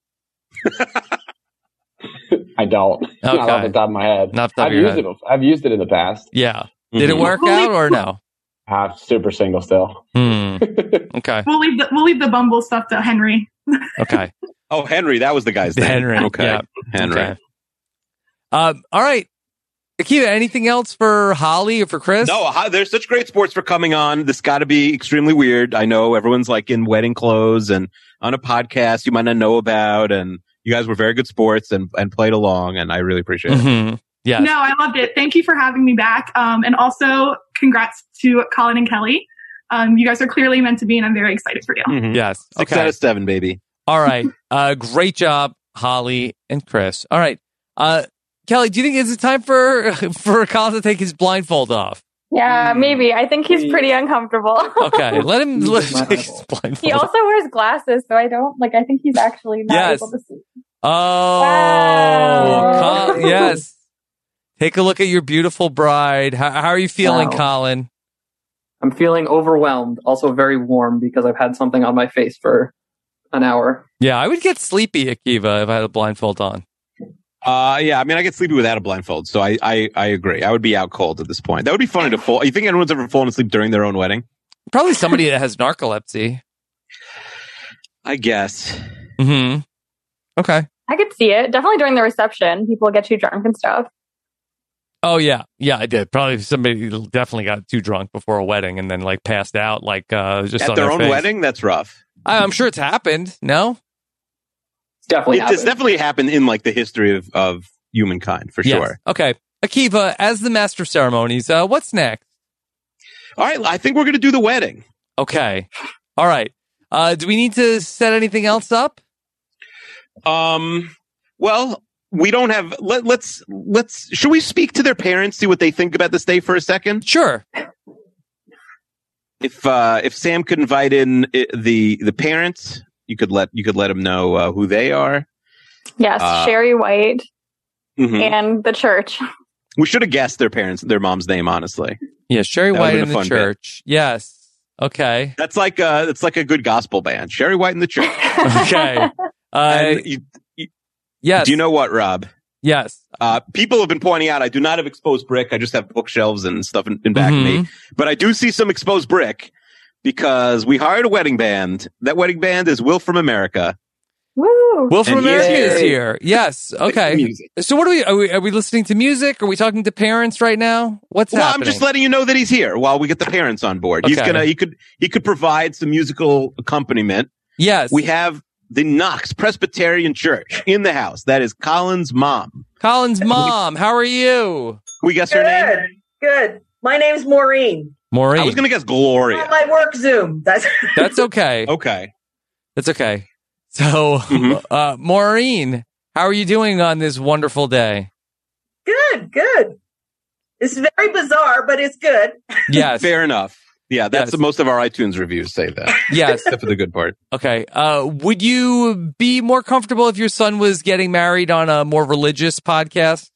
I don't. Not off the top of my head. Not off the top of your head. I've used it in the past. Yeah. Did it work out or no? I'm super single still. Okay. We'll leave the Bumble stuff to Henry. Okay. Oh, Henry, that was the guy's name. Henry. Okay. Yeah. Henry. Okay. All right. Akiva, anything else for Holly or for Chris? No, there's such great sports for coming on. This got to be extremely weird. I know everyone's like in wedding clothes and on a podcast you might not know about, and You guys were very good sports and played along, and I really appreciate it. Mm-hmm. Yeah. No, I loved it. Thank you for having me back. And also, congrats to Colin and Kelly. You guys are clearly meant to be, and I'm very excited for you. Mhm. Yes. 6 Okay. out of 7, baby. All right. Great job, Holly and Chris. All right. Kelly, do you think it's time for Colin to take his blindfold off? Yeah, maybe. I think he's pretty uncomfortable. Okay. Let him take his blindfold He also wears glasses, so I think he's actually not Yes. able to see. Oh, Wow. yes. Take a look at your beautiful bride. How are you feeling, Wow. Colin? I'm feeling overwhelmed, also very warm because I've had something on my face for an hour. Yeah, I would get sleepy, Akiva, if I had a blindfold on. Yeah, I mean, I get sleepy without a blindfold, so I agree. I would be out cold at this point. That would be funny to fall. You think anyone's ever fallen asleep during their own wedding? Probably somebody that has narcolepsy. I guess. Mm-hmm. Okay. I could see it. Definitely during the reception, people get too drunk and stuff. Oh, yeah. Yeah, I did. Probably somebody definitely got too drunk before a wedding and then like passed out just At on their own face. wedding? That's rough. I'm sure it's happened. No? It's definitely It's definitely happened in like the history of humankind, for Yes. sure. Okay. Akiva, as the master of ceremonies, what's next? All right, I think we're going to do the wedding. Okay. All right. Do we need to set anything else up? Well, we don't have. Let's. Should we speak to their parents, see what they think about this day for a second? Sure. If Sam could invite in the parents, you could let them know who they are. Yes, Sherry White Mhm. and the church. We should have guessed their mom's name, honestly. Yeah, Sherry That White would've in been the a fun bit. church. Yes. Okay. That's like a good gospel band. Sherry White in the church. Okay. And yes. Do you know what, Rob? Yes. People have been pointing out I do not have exposed brick. I just have bookshelves and stuff in back of me. But I do see some exposed brick because we hired a wedding band. That wedding band is Will from America. Woo! Will from And America yay. is here. Yes. Okay. Music. So what are we listening to music? Are we talking to parents right now? What's Well, happening? I'm just letting you know that he's here while we get the parents on board. Okay. He could provide some musical accompaniment. Yes. We have the Knox Presbyterian Church in the house. That is Colin's mom. Colin's mom. How are you? Can we guess her name? Good. My name's Maureen. Maureen. I was going to guess Gloria. On my work Zoom. That's okay. Okay. That's okay. So, Maureen, how are you doing on this wonderful day? good. It's very bizarre, but it's good. Yes. Fair enough. Yeah, that's Yes. most of our iTunes reviews say that. Yes. Except for the good part. Okay. Would you be more comfortable if your son was getting married on a more religious podcast?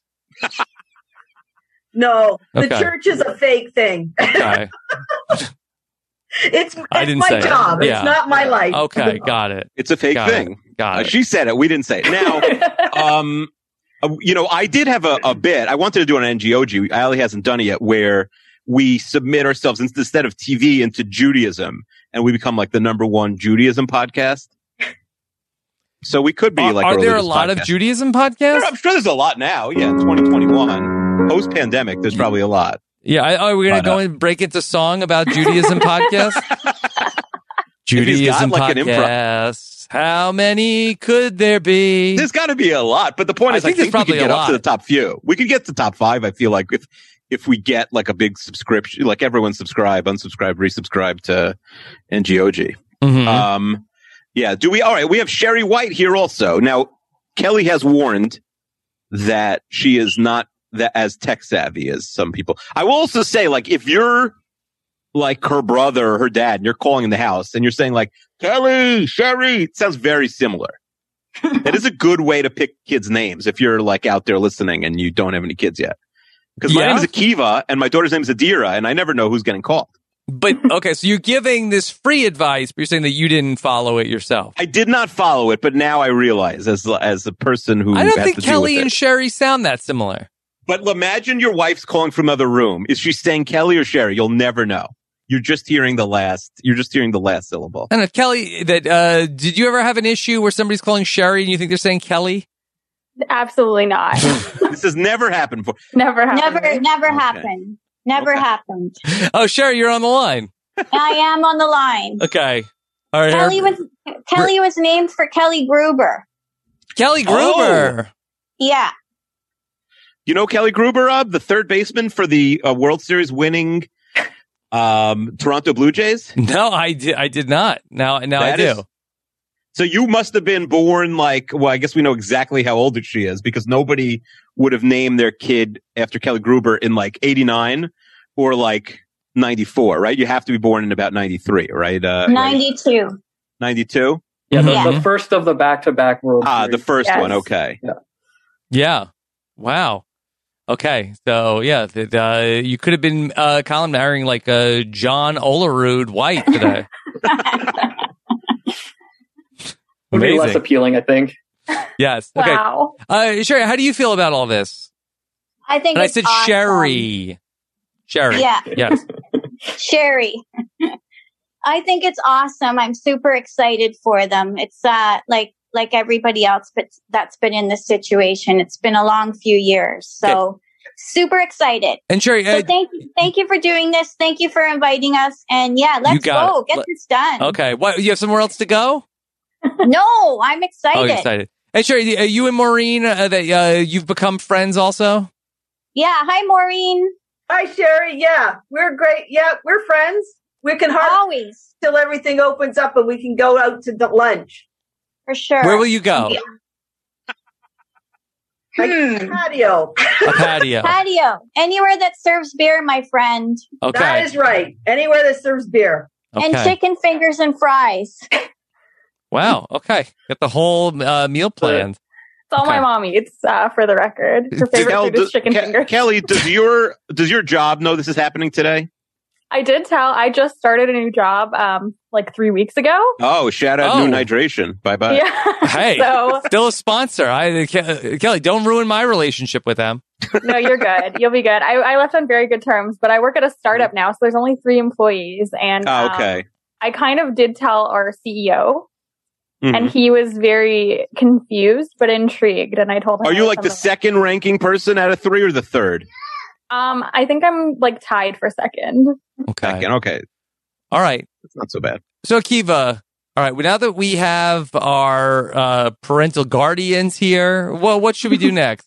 No, the Okay. church is a fake thing. Okay. It's I didn't my say it. job. Yeah. It's not my life. Okay. Got it. It's a fake Got thing. it. Got it. She said it. We didn't say it. Now, I did have a bit. I wanted to do an NGOG. Ali hasn't done it yet, where we submit ourselves instead of TV into Judaism, and we become like the #1 Judaism podcast. So we could be like. Are there a religious lot of podcast. Judaism podcasts? I'm sure there's a lot now. Yeah, in 2021, post pandemic, there's probably a lot. Yeah. Are we going to But, go and break into song about Judaism podcasts? Judaism like an improv- podcasts. How many could there be? There's got to be a lot, but the point is, I think there's we probably could get a up to lot. the top few. We could get to top 5. I feel like if we get like a big subscription, like everyone unsubscribe, resubscribe to NGOG. Mhm. Yeah. All right. We have Sherry White here also. Now, Kelly has warned that she is not as tech savvy as some people. I will also say, like, if you're like her brother or her dad and you're calling in the house and you're saying like, Kelly, Sherry, it sounds very similar. That is a good way to pick kids' names if you're like out there listening and you don't have any kids yet. Because my Yeah? name is Akiva and my daughter's name is Adira and I never know who's getting called. But okay, so you're giving this free advice, but you're saying that you didn't follow it yourself. I did not follow it, but now I realize as a person who I don't has think to deal Kelly with and it. Sherry sound that similar. But imagine your wife's calling from another room. Is she saying Kelly or Sherry? You'll never know. You're just hearing the last syllable. I don't know, Kelly, did you ever have an issue where somebody's calling Sherry and you think they're saying Kelly? Absolutely not. This has never happened before. Never happened. Never happened. Never happened. Oh, Sherry, you're on the line. I am on the line. Okay. All right. Kelly was named for Kelly Gruber. Kelly Gruber. Yeah. You know Kelly Gruber, Rob, the third baseman for the World Series winning Toronto Blue Jays? No, I did not. Now I do. So you must have been born like, well, I guess we know exactly how old she is because nobody would have named their kid after Kelly Gruber in like 89 or like 94, right? You have to be born in about 93, right? 92. 92? Yeah, the first of the back-to-back World Series. The first one, okay. Yeah. Wow. Okay, so yeah, you could have been Colin marrying like John Olerud White today. Would be less appealing, I think. Yes. Okay. Wow. Sherry, how do you feel about all this? I think And it's I said awesome. Sherry. Yeah. Yes. Sherry. I think it's awesome. I'm super excited for them. It's like everybody else, but that's been in this situation. It's been a long few years. So super excited. And Sherry, so thank you for doing this. Thank you for inviting us. And yeah, let's go. Get this done. Okay. What, you have somewhere else to go? No, I'm excited. Oh, you're excited. And Sherry, you and Maureen, that you've become friends also? Yeah. Hi, Maureen. Hi, Sherry. Yeah, we're great. Yeah, we're friends. We can always till everything opens up and we can go out to the lunch. For sure. Where will you go? Patio. A patio. Patio. Anywhere that serves beer, my friend. Okay. That is right. Anywhere that serves beer. And Okay. chicken fingers and fries. Wow. Okay. Got the whole meal planned. It's all my mom eats, for the record. Her favorite food is chicken fingers. Kelly, does your job know this is happening today? I did tell. I just started a new job like 3 weeks ago. Oh, shout out Noon Hydration. Bye-bye. Yeah. Hey, So- still a sponsor. Kelly, don't ruin my relationship with them. No, you're good. You'll be good. I left on very good terms, but I work at a startup now, so there's only 3 employees. And Oh, okay. I kind of did tell our CEO, Mhm. and he was very confused but intrigued. And I told him, Are you like the second ranking person out of 3 or the third? I think I'm like tied for second. Okay. Second, okay. All right. It's not so bad. So, Akiva, all right. Well, now that we have our parental guardians here, well, what should we do next?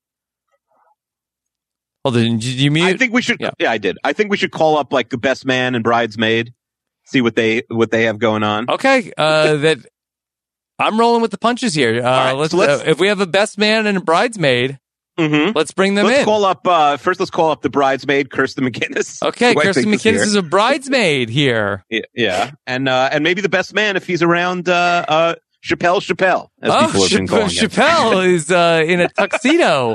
Hold on. Did you mute? I think we should. Yeah, I did. I think we should call up like the best man and bridesmaid, see what they have going on. Okay. That I'm rolling with the punches here. Let's if we have a best man and a bridesmaid, let's bring them Let's in. call up first. Let's call up the bridesmaid, Kirsten McGinnis. Okay, who I Kirsten think is McGinnis here. is a bridesmaid here. Yeah, and maybe the best man if he's around. Chappelle, as people have been calling it. Chappelle is in a tuxedo.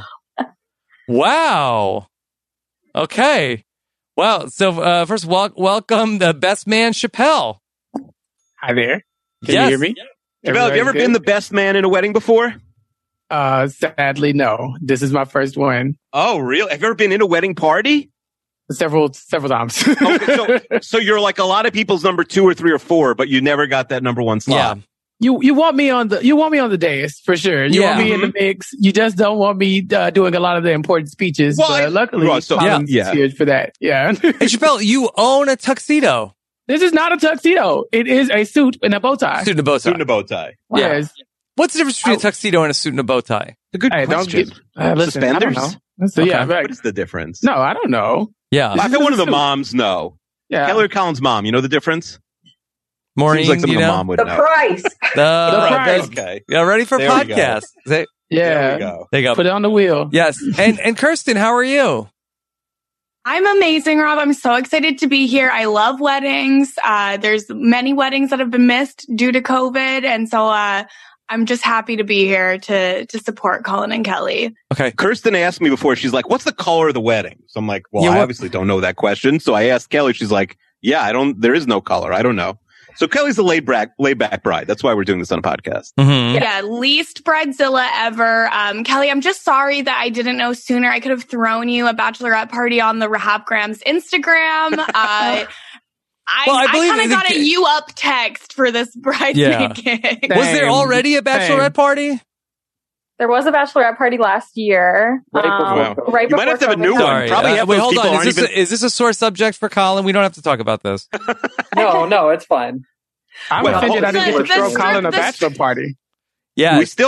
Wow. Okay. Wow. So first, welcome the best man, Chappelle. Hi there. Can Yes. you hear me? Chappelle, have you ever been the best man in a wedding before? Sadly, no. This is my first one. Oh, really? Have you ever been in a wedding party? Several times. Okay, so you're like a lot of people's number 2 or 3 or 4, but you never got that number 1 slot. You want me on the dais for sure. You want me in the mix. You just don't want me doing a lot of the important speeches. Well, but luckily, Colin's here for that. Yeah. Hey, Chappelle, you own a tuxedo. This is not a tuxedo. It is a suit and a bow tie. Suit and a bow tie. Suit and a bow tie. Yes. What's the difference between a tuxedo and a suit and a bow tie? A good Hey, don't question. get listen, I don't Suspenders? know. So, yeah, Okay. right. What is the difference? No, I don't know. Yeah. I bet one of the moms know. Yeah. Kelly or Colin's mom. You know the difference? Maureen, Seems like something you a know? mom would The know. price. The price. Okay. Yeah, ready for There we go. podcast. There Yeah. we go. There you go. Put it on the wheel. Yes. And Kirsten, how are you? I'm amazing, Rob. I'm so excited to be here. I love weddings. There's many weddings that have been missed due to COVID. And so, I'm just happy to be here to support Colin and Kelly. Okay. Kirsten asked me before, she's like, what's the color of the wedding? So I'm like, well, Yeah, I what- obviously don't know that question. So I asked Kelly, she's like, yeah, there is no color. I don't know. So Kelly's a laid back bride. That's why we're doing this on a podcast. Mm-hmm. Yeah, least bridezilla ever. Kelly, I'm just sorry that I didn't know sooner. I could have thrown you a bachelorette party on the Rahab Grams Instagram. I believe kind of the- got a you up text for this bridesmaid Yeah. gig. Was there already a bachelorette party? There was a bachelorette party last year. Right Right You before might have to have a COVID new one. Sorry. Probably half wait, those hold people on. aren't even. Is this a sore subject for Colin? We don't have to talk about this. No, it's fine. I'm Well, offended I didn't get to the- throw the- Colin a the- bachelor party. Yeah. We still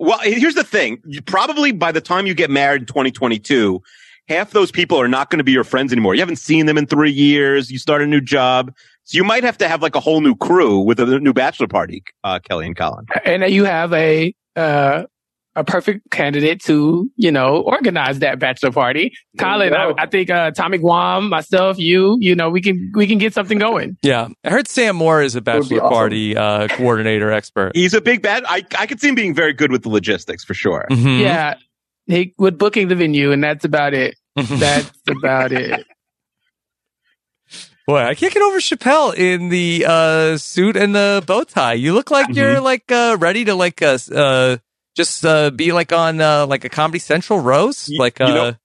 Well, here's the thing. Probably by the time you get married in 2022, half those people are not going to be your friends anymore. You haven't seen them in 3 years. You start a new job. So you might have to have like a whole new crew with a new bachelor party, Kelly and Colin. And you have a perfect candidate to, organize that bachelor party. Colin, I think Tommy Guam, myself, we can get something going. Yeah. I heard Sam Moore is a bachelor party coordinator expert. He's a big I could see him being very good with the logistics for sure. Mm-hmm. Yeah. With booking the venue, and that's about it. That's about it. Boy, I can't get over Chappelle in the suit and the bow tie. You look like you're like ready to just be like on like a Comedy Central roast. Yeah.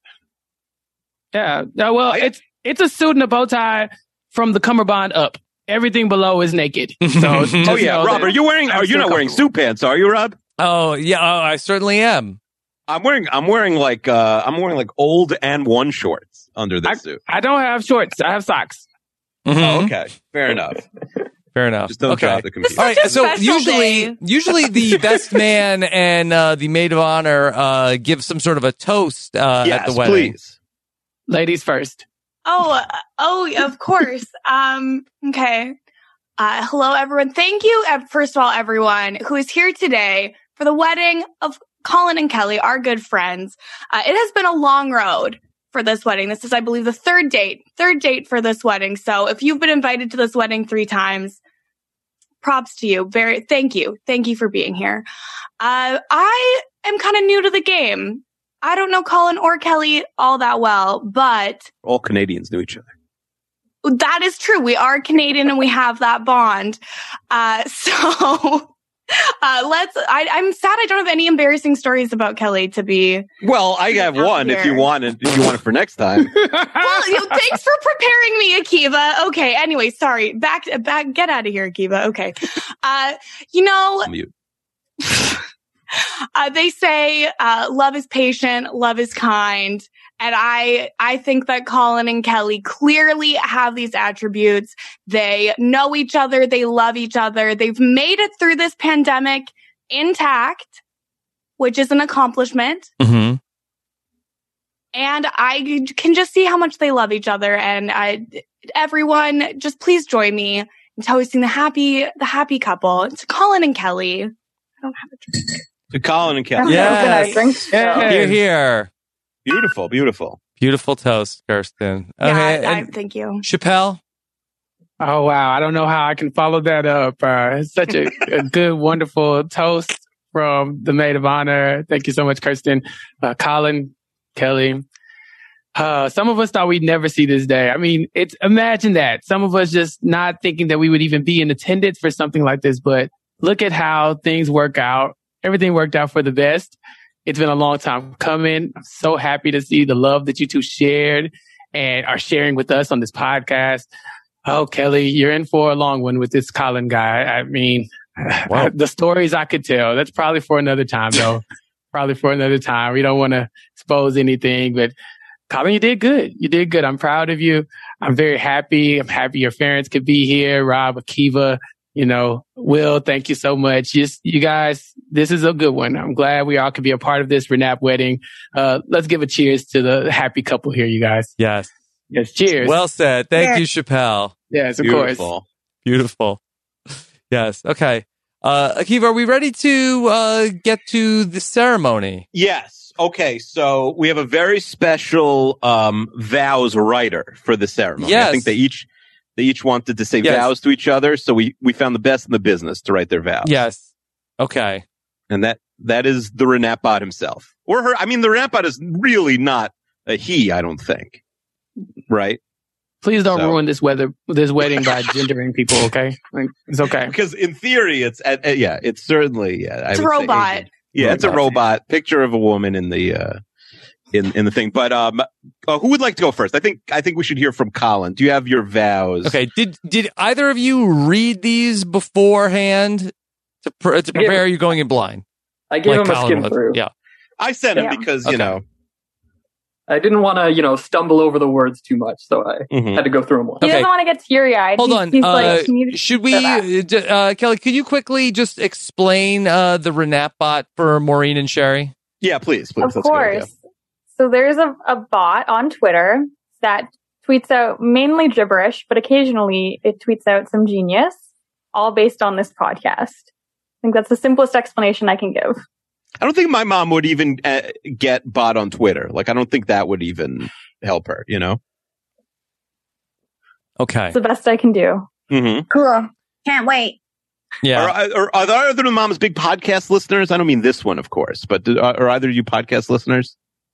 Well, it's a suit and a bow tie from the cummerbund up. Everything below is naked. So Rob, you're not wearing suit pants, are you, Rob? Oh yeah, I certainly am. I'm wearing like old and one shorts under this suit. I don't have shorts. I have socks. Mm-hmm. Oh, okay. Fair enough. Just don't drop the computer. All right. So usually the best man and the maid of honor give some sort of a toast at the wedding. Please. Ladies first. Oh, of course. Okay. Hello, everyone. Thank you, first of all, everyone who is here today for the wedding of Colin and Kelly, our good friends. It has been a long road for this wedding. This is, I believe, the third date for this wedding. So if you've been invited to this wedding 3 times, props to you. Thank you. Thank you for being here. I am kind of new to the game. I don't know Colin or Kelly all that well, but all Canadians knew each other. That is true. We are Canadian and we have that bond. I'm sad I don't have any embarrassing stories about Kelly to be. Well, I have one if you want it for next time. Well, thanks for preparing me, Akiva. Okay. Anyway, sorry. Back. Get out of here, Akiva. Okay. They say, love is patient, love is kind. And I think that Colin and Kelly clearly have these attributes. They know each other. They love each other. They've made it through this pandemic intact, which is an accomplishment. Mm-hmm. And I can just see how much they love each other. And everyone, just please join me in toasting the happy couple. It's Colin and Kelly. I don't have a drink. To Colin and Kelly. Yes. You're here. Beautiful, beautiful. Beautiful toast, Kirsten. Yeah, thank you. Chappelle? Oh, wow. I don't know how I can follow that up. Such a good, wonderful toast from the maid of honor. Thank you so much, Kirsten. Colin, Kelly. Some of us thought we'd never see this day. I mean, imagine that. Some of us just not thinking that we would even be in attendance for something like this, but look at how things work out. Everything worked out for the best. It's been a long time coming. I'm so happy to see the love that you two shared and are sharing with us on this podcast. Oh, Kelly, you're in for a long one with this Colin guy. I mean, wow. The stories I could tell. That's probably for another time, though. Probably for another time. We don't want to expose anything, but Colin, you did good. You did good. I'm proud of you. I'm very happy. I'm happy your parents could be here. Rob, Akiva, Will, thank you so much. You guys, this is a good one. I'm glad we all could be a part of this Renap wedding. Let's give a cheers to the happy couple here, you guys. Yes. Yes. Cheers. Well said. Thank you, Chappelle. Yes, of Beautiful. course. Beautiful. Yes. Okay. Akiva, are we ready to get to the ceremony? Yes. Okay. So we have a very special vows writer for the ceremony. Yes. I think they each wanted to say vows to each other, so we found the best in the business to write their vows. Yes. Okay. And that is the Renap bot himself. Or her. I mean, the Renap bot is really not a he, I don't think. Right? Please don't ruin this wedding by gendering people, okay? It's okay. Because in theory, it's certainly, it's a robot. It's a robot. Picture of a woman in the in the thing. But who would like to go first? I think we should hear from Colin. Do you have your vows? Okay. Did either of you read these beforehand to prepare you going in blind? I gave him a skim through. Yeah. I sent him because, I didn't want to, stumble over the words too much, so I had to go through them once. He doesn't want to get teary-eyed. Hold on. He's like, should we, Kelly, could you quickly just explain the Renap bot for Maureen and Sherry? Yeah, please. Of course. So there's a bot on Twitter that tweets out mainly gibberish, but occasionally it tweets out some genius, all based on this podcast. I think that's the simplest explanation I can give. I don't think my mom would even get bot on Twitter. Like, I don't think that would even help her, Okay. It's the best I can do. Mm-hmm. Cool. Can't wait. Yeah. Are there other moms big podcast listeners? I don't mean this one, of course, but are either of you podcast listeners?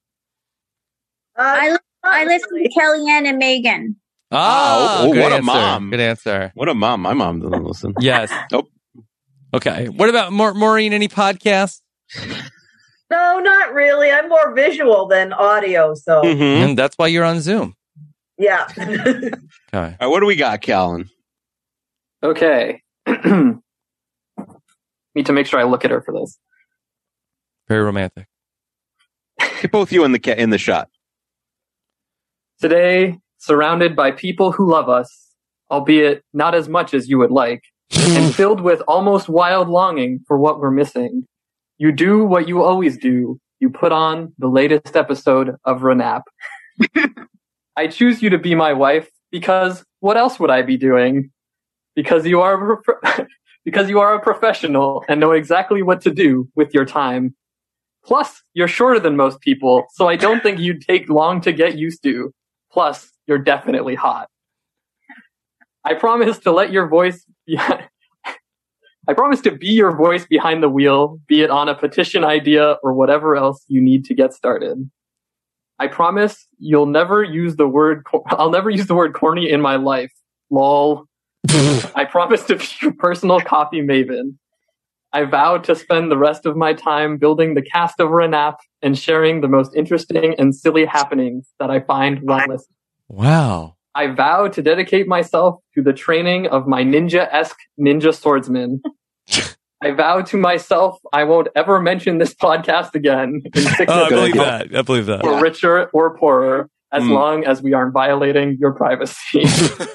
I listen to Kellyanne and Megan. Oh, what answer. a mom. Good answer. What a mom. My mom doesn't listen. Yes. Nope. Okay. What about Maureen? Any podcasts? No, not really. I'm more visual than audio, so And that's why you're on Zoom. yeah. Okay. All right, what do we got, Callan? Okay. Need to make sure I look at her for this. Very romantic. Get both you in the shot. Today, surrounded by people who love us, albeit not as much as you would like, and filled with almost wild longing for what we're missing, you do what you always do. You put on the latest episode of Renap. I choose you to be my wife because what else would I be doing? Because you are a professional and know exactly what to do with your time. Plus, you're shorter than most people, so I don't think you'd take long to get used to. Plus, you're definitely hot. I promise to let your voice I promise to be your voice behind the wheel, be it on a petition idea or whatever else you need to get started. I promise I'll never use the word corny in my life. Lol. I promise to be your personal coffee maven. I vow to spend the rest of my time building the cast of Renap and sharing the most interesting and silly happenings that I find while listening. Wow. I vow to dedicate myself to the training of my ninja-esque ninja swordsman. I vow to myself I won't ever mention this podcast again in sickness I believe that. or richer or poorer, as long as we aren't violating your privacy.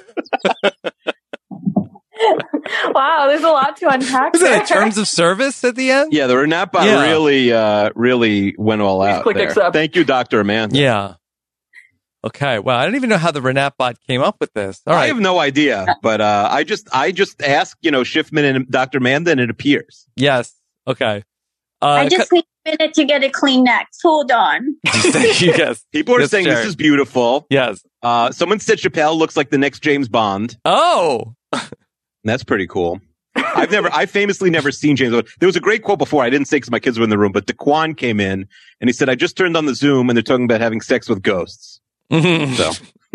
Wow, there's a lot to unpack. Is that terms of service at the end? Yeah, the Renap bot really went all out click there. accept. Thank you, Dr. Amanda. Yeah. Okay. Well, I don't even know how the Renap bot came up with this. All right. I have no idea, but I just ask, Schiffman and Dr. Amanda, and it appears. Yes. Okay. I just need a minute to get a Kleenex. Hold on. Yes. People are Yes, saying Sherry. this is beautiful. Yes. Someone said Chappelle looks like the next James Bond. Oh. That's pretty cool. I famously never seen James Bond. There was a great quote before. I didn't say because my kids were in the room, but Daquan came in and he said, I just turned on the Zoom and they're talking about having sex with ghosts. So.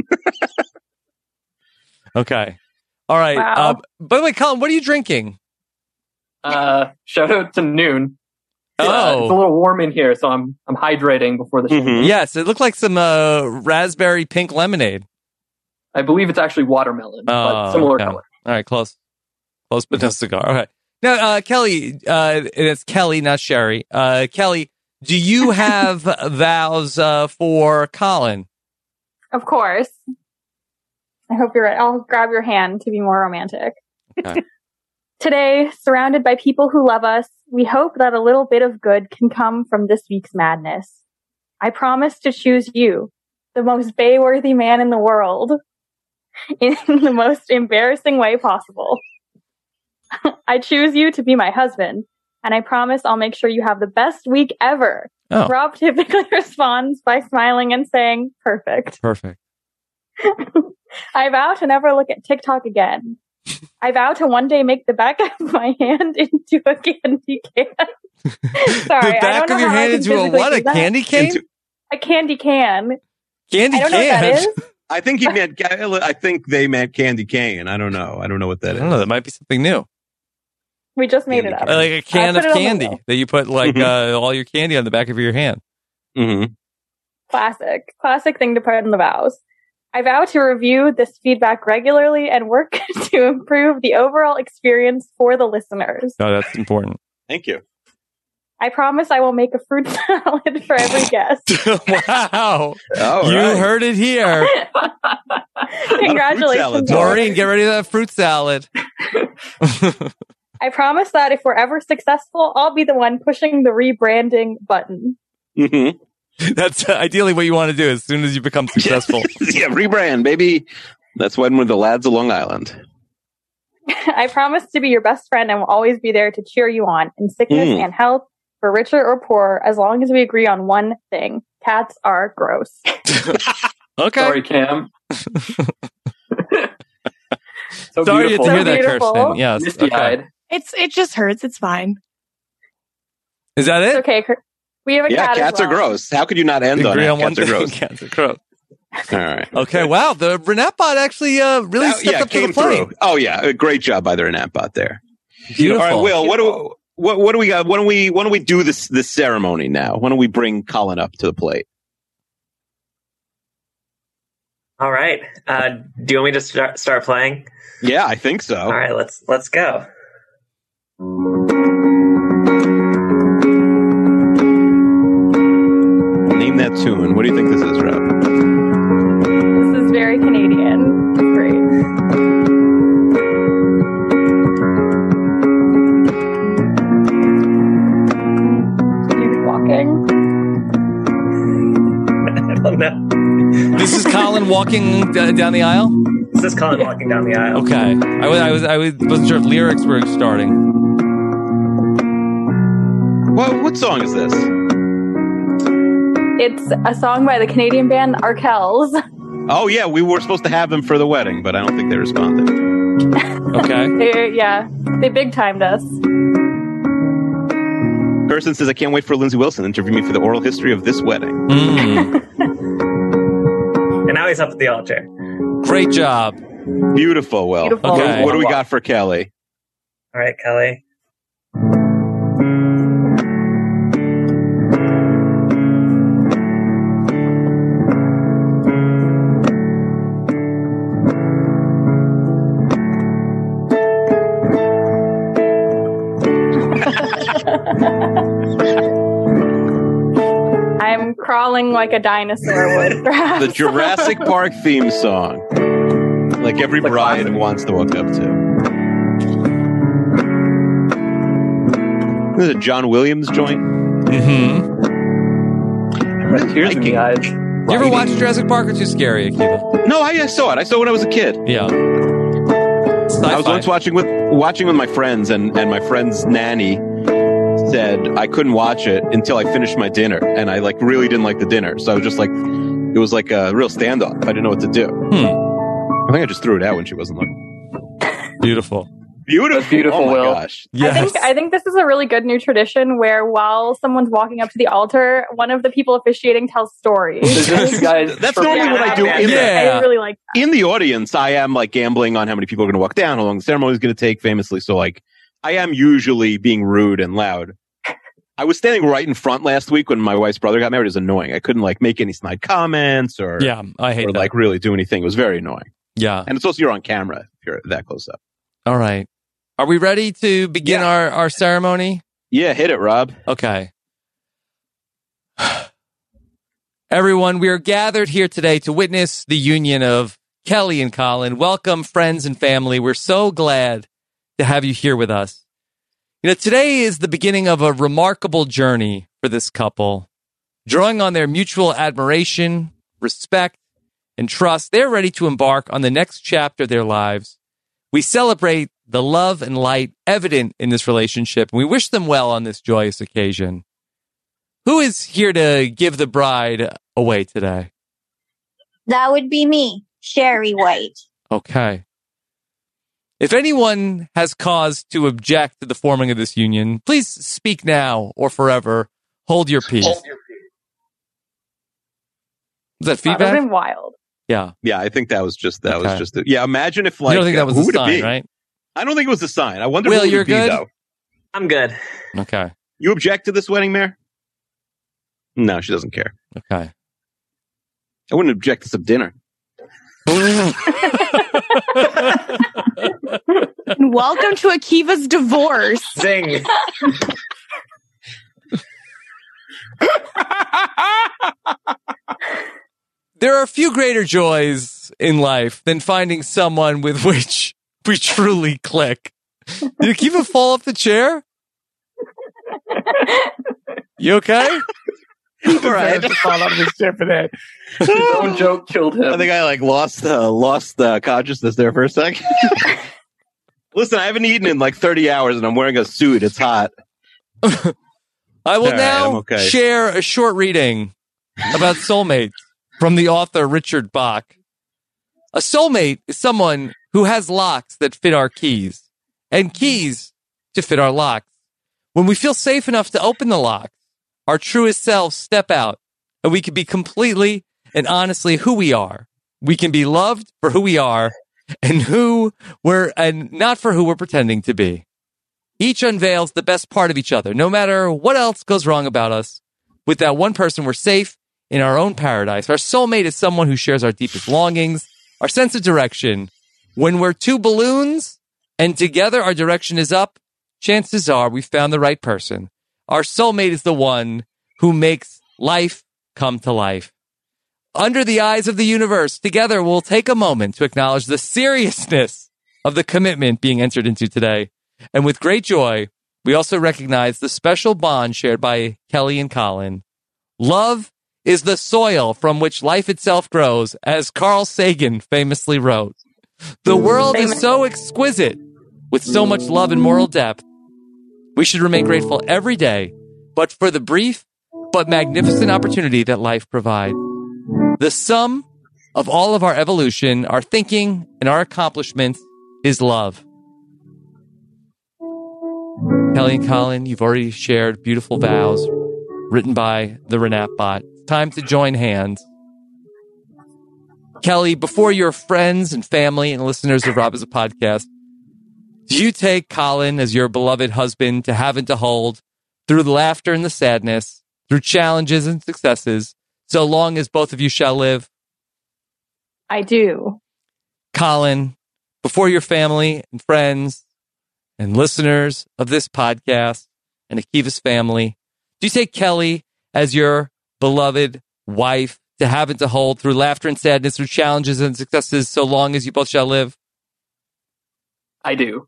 Okay. All right. Wow. By the way, Colin, what are you drinking? Shout out to Noon. It's a Oh. little warm in here, so I'm hydrating before the show. Yes, it looked like some raspberry pink lemonade. I believe it's actually watermelon, but Oh, similar okay. color. All right, close, but no cigar. Okay. Now, Kelly, it's Kelly, not Sherry. Kelly, do you have vows for Colin? Of course. I hope you're right. I'll grab your hand to be more romantic. Okay. Today, surrounded by people who love us, we hope that a little bit of good can come from this week's madness. I promise to choose you, the most bay-worthy man in the world, in the most embarrassing way possible. I choose you to be my husband, and I promise I'll make sure you have the best week ever. Oh. Rob typically responds by smiling and saying, perfect. Perfect. I vow to never look at TikTok again. I vow to one day make the back of my hand into a candy can. Sorry, The I back don't know of your how I hand can into a physically what? do A that. candy cane? A candy can. Candy I don't know what that can? is. I think he meant. I think they meant candy cane. I don't know. I don't know what that I is. don't know. That might be something new. We just made it up. Like a can I of put it on the candy wheel. that you put like all your candy on the back of your hand. Mm-hmm. Classic thing to put in the vows. I vow to review this feedback regularly and work to improve the overall experience for the listeners. No, that's important. Thank you. I promise I will make a fruit salad for every guest. Wow. All You right. heard it here. Congratulations. Maureen, get ready for that fruit salad. I promise that if we're ever successful, I'll be the one pushing the rebranding button. Mm-hmm. That's ideally what you want to do as soon as you become successful. Yeah, rebrand, baby. That's when we're the lads of Long Island. I promise to be your best friend and will always be there to cheer you on in sickness and health, for richer or poor, as long as we agree on one thing. Cats are gross. Okay. Sorry, Cam. So Sorry you had to hear that, beautiful. Kirsten. Yes. Misty-eyed. Okay. It just hurts. It's fine. Is that It's it? okay. We have a Yeah, cat cats as are well. gross. How could you not end on Agree that? on one Cats are thing. gross. Cats are gross. All right. Okay, wow. The Renatbot actually really stepped up to the came plate. through. Oh yeah, a great job by the Renatbot there. Beautiful. All right, Will. What do we got? Why don't we do this ceremony now? Why don't we bring Colin up to the plate? All right. Do you want me to start playing? Yeah, I think so. All right, let's go. Name that tune. What do you think this is, Rob? This is very Canadian. It's great. He's walking. I don't know. This is Colin walking down the aisle? This is Colin walking down the aisle. Okay. I wasn't sure if lyrics were starting. What song is this? It's a song by the Canadian band Arkells. Oh yeah, we were supposed to have them for the wedding, but I don't think they responded. Okay. They big timed us. Kirsten says, "I can't wait for Lindsay Wilson to interview me for the oral history of this wedding." And now he's up at the altar. Great job. Beautiful, Will. Beautiful. Okay. What do we got for Kelly? All right, Kelly. I'm crawling like a dinosaur would, perhaps. The Jurassic Park theme song, like every bride wants to walk up to. This is a John Williams joint. Mm-hmm. Tears in the eyes. You ever watch Jurassic Park or too scary, Akiva? No, I saw it. I saw it when I was a kid. Yeah. I was once watching with my friends, and my friend's nanny said I couldn't watch it until I finished my dinner, and I really didn't like the dinner, so I was just it was like a real standoff. I didn't know what to do. I think I just threw it out when she wasn't looking. Beautiful. Beautiful. Oh my Will. gosh. Yes. I think this is a really good new tradition where while someone's walking up to the altar, one of the people officiating tells stories. That's normally what I do. I really like that. In the audience, I am gambling on how many people are going to walk down, how long the ceremony is going to take, famously. So I am usually being rude and loud. I was standing right in front last week when my wife's brother got married. It was annoying. I couldn't make any snide comments or I hate that. really do anything. It was very annoying. Yeah. And it's also you're on camera if you're that close up. All right. Are we ready to begin our ceremony? Yeah, hit it, Rob. Okay. Everyone, we are gathered here today to witness the union of Kelly and Colin. Welcome, friends and family. We're so glad to have you here with us. Today is the beginning of a remarkable journey for this couple. Drawing on their mutual admiration, respect, and trust, they're ready to embark on the next chapter of their lives. We celebrate the love and light evident in this relationship, and we wish them well on this joyous occasion. Who is here to give the bride away today? That would be me, Sherry White. Okay. If anyone has cause to object to the forming of this union, please speak now or forever. Hold your peace. Is that feedback? That would have been wild. Yeah. Yeah, I think that was just imagine if you don't think that was who a would it sign, be? right? I don't think it was a sign. I wonder Will, who it you're would be, good? though. I'm good. Okay. You object to this wedding, Mayor? No, she doesn't care. Okay. I wouldn't object to some dinner. Welcome to Akiva's divorce. Zing. There are a few greater joys in life than finding someone with which we truly click. Did Akiva fall off the chair? You okay? All right. Fall off the chair for that. His own joke killed him. I think I lost consciousness there for a second. Listen, I haven't eaten in 30 hours and I'm wearing a suit. It's hot. I will I'm now okay. share a short reading about soulmates from the author Richard Bach. A soulmate is someone who has locks that fit our keys and keys to fit our locks. When we feel safe enough to open the locks, our truest selves step out and we can be completely and honestly who we are. We can be loved for who we are and not for who we're pretending to be. Each unveils the best part of each other, no matter what else goes wrong about us. With that one person, we're safe in our own paradise. Our soulmate is someone who shares our deepest longings, our sense of direction. When we're two balloons and together our direction is up, chances are we found the right person. Our soulmate is the one who makes life come to life. Under the eyes of the universe, together we'll take a moment to acknowledge the seriousness of the commitment being entered into today. And with great joy, we also recognize the special bond shared by Kelly and Colin. Love is the soil from which life itself grows, as Carl Sagan famously wrote. The world is so exquisite, with so much love and moral depth. We should remain grateful every day, but for the brief but magnificent opportunity that life provides. The sum of all of our evolution, our thinking, and our accomplishments is love. Kelly and Colin, you've already shared beautiful vows written by the Renap bot. Time to join hands. Kelly, before your friends and family and listeners of Rob as a Podcast, do you take Colin as your beloved husband to have and to hold through the laughter and the sadness, through challenges and successes, so long as both of you shall live? I do. Colin, before your family and friends and listeners of this podcast and Akiva's family, do you take Kelly as your beloved wife to have and to hold through laughter and sadness, through challenges and successes, so long as you both shall live? I do.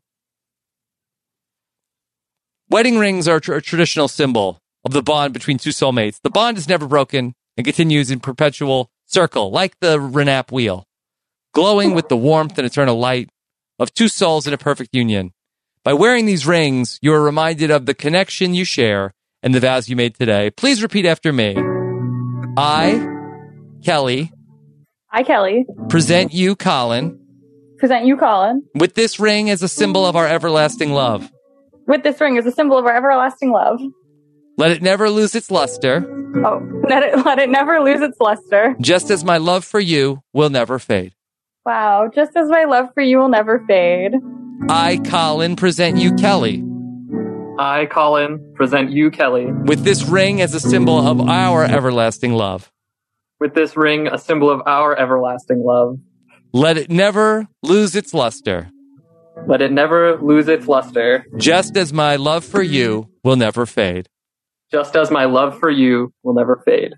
Wedding rings are a traditional symbol of the bond between two soulmates. The bond is never broken and continues in perpetual circle, like the Renap wheel, glowing with the warmth and eternal light of two souls in a perfect union. By wearing these rings, you are reminded of the connection you share and the vows you made today. Please repeat after me. I, Kelly, present you, Colin, with this ring as a symbol of our everlasting love. With this ring as a symbol of our everlasting love. Let it never lose its luster. Oh, let it never lose its luster. Just as my love for you will never fade. Wow, just as my love for you will never fade. I, Colin, present you, Kelly. I, Colin, present you, Kelly. With this ring as a symbol of our everlasting love. With this ring, a symbol of our everlasting love. Let it never lose its luster. Let it never lose its luster. Just as my love for you will never fade. Just as my love for you will never fade.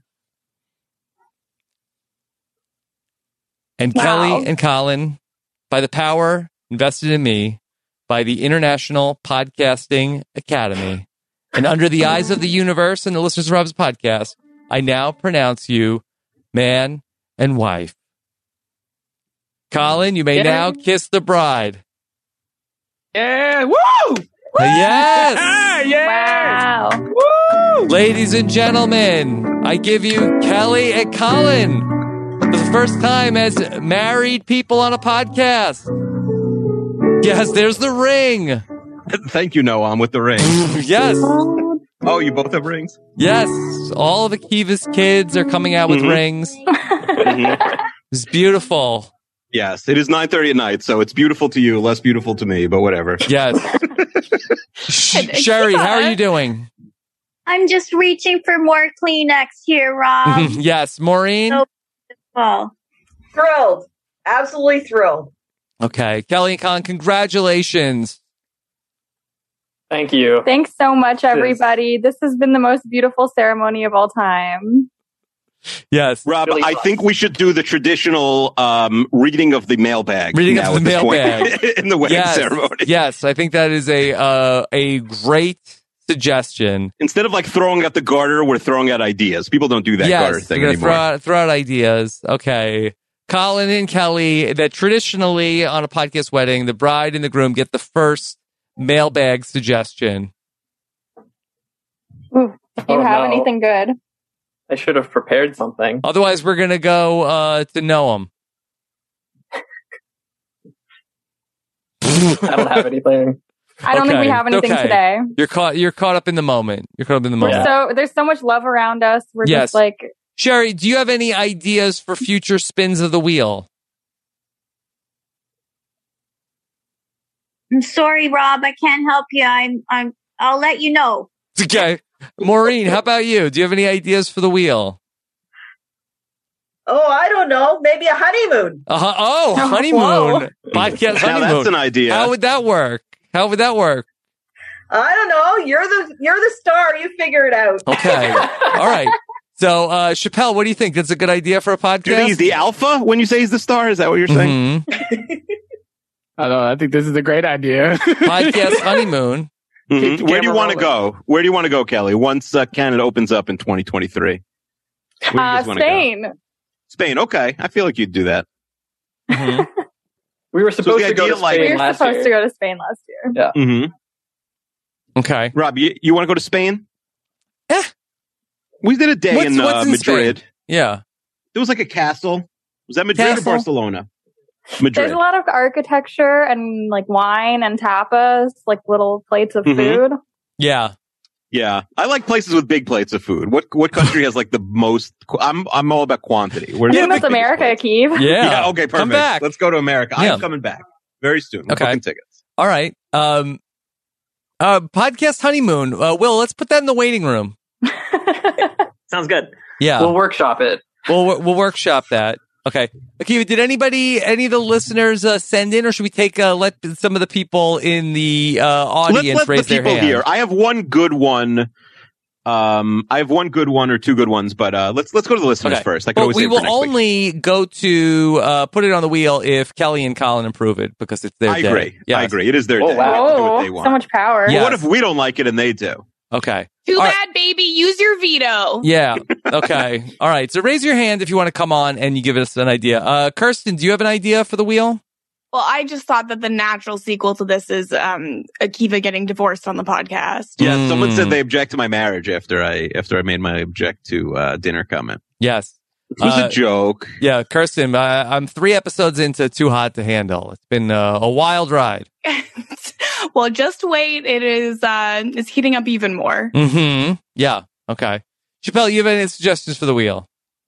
And wow. Kelly and Colin, by the power invested in me by the International Podcasting Academy, and under the eyes of the universe and the listeners of Rob's podcast, I now pronounce you man and wife. Colin, you may now kiss the bride. Yeah, woo! Yes! Wow. Woo! Ladies and gentlemen, I give you Kelly and Colin for the first time as married people on a podcast. Yes, there's the ring. Thank you, Noam, with the ring. Yes. Oh, you both have rings? Yes. All of Akiva's kids are coming out with rings. It's beautiful. Yes, it is 9:30 at night, so it's beautiful to you, less beautiful to me, but whatever. Yes. Sherry, how are you doing? I'm just reaching for more Kleenex here, Rob. Yes, Maureen? So beautiful. Thrilled. Absolutely thrilled. Okay. Kelly and Colin, congratulations. Thank you. Thanks so much, everybody. This has been the most beautiful ceremony of all time. Yes. Rob, Really I fun. think we should do the traditional reading of the mailbag. Reading now of the at this point mailbag. in the wedding Yes. ceremony. Yes, I think that is a great suggestion. Instead of like throwing out the garter, we're throwing out ideas. People don't do that garter Yes, thing we're gonna anymore. throw out ideas. Okay. Colin and Kelly, that traditionally on a podcast wedding, the bride and the groom get the first mailbag suggestion. Ooh, if you Oh, have no. anything good. I should have prepared something. Otherwise, we're going to go to Noam. I don't have anything. I don't think we Okay, have anything okay. today. You're caught up in the moment. You're caught up in the moment. So there's so much love around us. We're Yes. just like, Sherry, do you have any ideas for future spins of the wheel? I'm sorry, Rob. I can't help you. I'll let you know. Okay. Maureen, how about you? Do you have any ideas for the wheel? Oh, I don't know. Maybe a honeymoon. Oh, Whoa. honeymoon. Podcast Now honeymoon. that's an idea. How would that work? I don't know. You're the star. You figure it out. Okay. All right. So, Chappelle, what do you think? That's a good idea for a podcast? Do you think he's the alpha when you say he's the star? Is that what you're saying? Mhm. I don't know. I think this is a great idea. Podcast honeymoon. Mhm. Keep the Where do you camera want to rolling. go? Where do you want to go, Kelly? Once Canada opens up in 2023. Where do you guys wanna go? Spain. Spain. Okay. I feel like you'd do that. Mhm. We were supposed the to go to idea, like- We Spain were last supposed year. to go to Spain last year. Yeah. Mm-hmm. Okay. Rob, you want to go to Spain? Eh. We did a day What's in in Madrid. Spain? Yeah. There was like a castle. Was that Madrid Castle? or Barcelona? There's Madrid. a lot of architecture and like wine and tapas, like little plates of Mhm. food. Yeah. Yeah, I like places with big plates of food. What country has like the most? I'm all about quantity. Where's I think the that's biggest America, place? Keith. Yeah. Okay, perfect. Come back. Let's go to America. Yeah. I'm coming back very soon. We're Okay. booking tickets. All right. Podcast honeymoon. Will, let's put that in the waiting room. Sounds good. Yeah. We'll workshop it. We'll workshop that. Okay. Akiva, did any of the listeners send in, or should we take let some of the people in the audience Let raise the their people hand? here. I have one good one. I have one good one or two good ones, but let's go to the listeners Okay. first. I can But always we save it for will next week. only go to put it on the wheel if Kelly and Colin approve it because it's their I day. agree. Yes. I agree. It is their Oh, day. wow. They have to do what they Oh, want. so much power. Yeah. But what if we don't like it and they do? Okay. Too All right. bad, baby. Use your veto. Yeah. Okay. All right. So raise your hand if you want to come on and you give us an idea. Kirsten, do you have an idea for the wheel? Well, I just thought that the natural sequel to this is Akiva getting divorced on the podcast. Yeah, someone Mm. said they object to my marriage after I made my object to dinner comment. Yes. It was a joke. Yeah, Kirsten, I'm 3 episodes into Too Hot to Handle. It's been a wild ride. Well, just wait. It is it's heating up even more. Mm-hmm. Yeah. Okay. Chappelle, you have any suggestions for the wheel?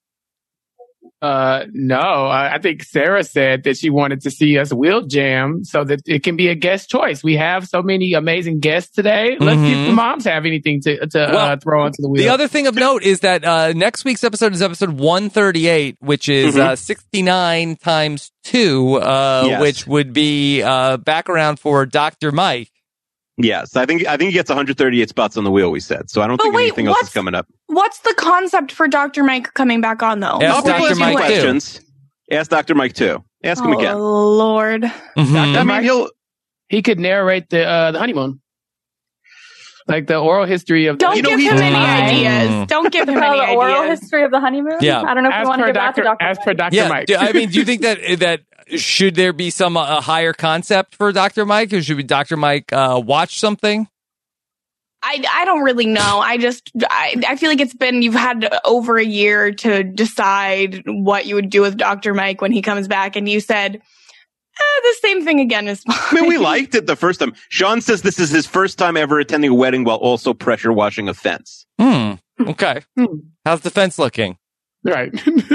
No, I think Sarah said that she wanted to see us wheel jam so that it can be a guest choice. We have so many amazing guests today. Let's see if the moms have anything to Well, throw onto the wheel. The other thing of note is that next week's episode is episode 138, which is 69 times 2, Yes. which would be back around for Dr. Mike. Yes, I think he gets 138 spots on the wheel. We said so. I don't But think wait, anything else is what's- coming up. What's the concept for Dr. Mike coming back on, though? Ask People Dr. ask Mike him too. questions. Ask Dr. Mike too. Ask him again. Oh, Lord. Mhm. I mean, he could narrate the honeymoon, like the oral history of. Don't You know, give he him did. any ideas. Don't give him Tell any the oral ideas. history of the honeymoon. Yeah. I don't know if As you want to per give that to Dr. As per Dr. Yeah. Mike. Do you think that should there be some higher concept for Dr. Mike, or should we Dr. Mike watch something? I don't really know. I feel like you've had over a year to decide what you would do with Dr. Mike when he comes back, and you said, the same thing again is fine. I mean, we liked it the first time. Sean says this is his first time ever attending a wedding while also pressure washing a fence. Okay. How's the fence looking? Right.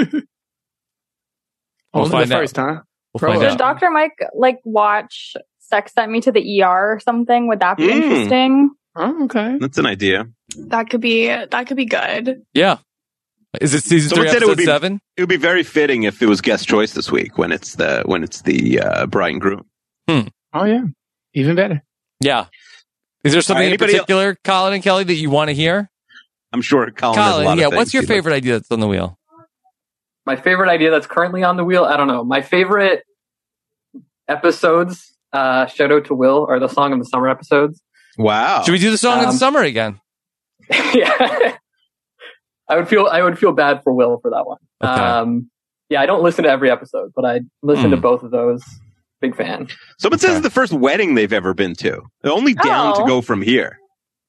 We'll Only find the out. first time. We'll find Did out. Dr. Mike like watch Sex Sent Me to the ER or something? Would that be interesting? Oh, okay. That's an idea. That could be good. Yeah. Is it season Someone 3, said it would episode be 7? It would be very fitting if it was guest choice this week when it's the bride and groom. Oh yeah, even better. Yeah. Is there something in anybody particular, Colin and Kelly, that you want to hear? I'm sure Colin has a lot of things what's your he'd like. favorite idea that's on the wheel? My favorite idea that's currently on the wheel, I don't know. My favorite episodes, shout out to Will, are the Song of the Summer episodes. Wow. Should we do the Song of the Summer again? Yeah. I would feel bad for Will for that one. Okay. Yeah, I don't listen to every episode, but I listen to both of those. Big fan. Someone says it's the first wedding they've ever been to. They're only down to go from here.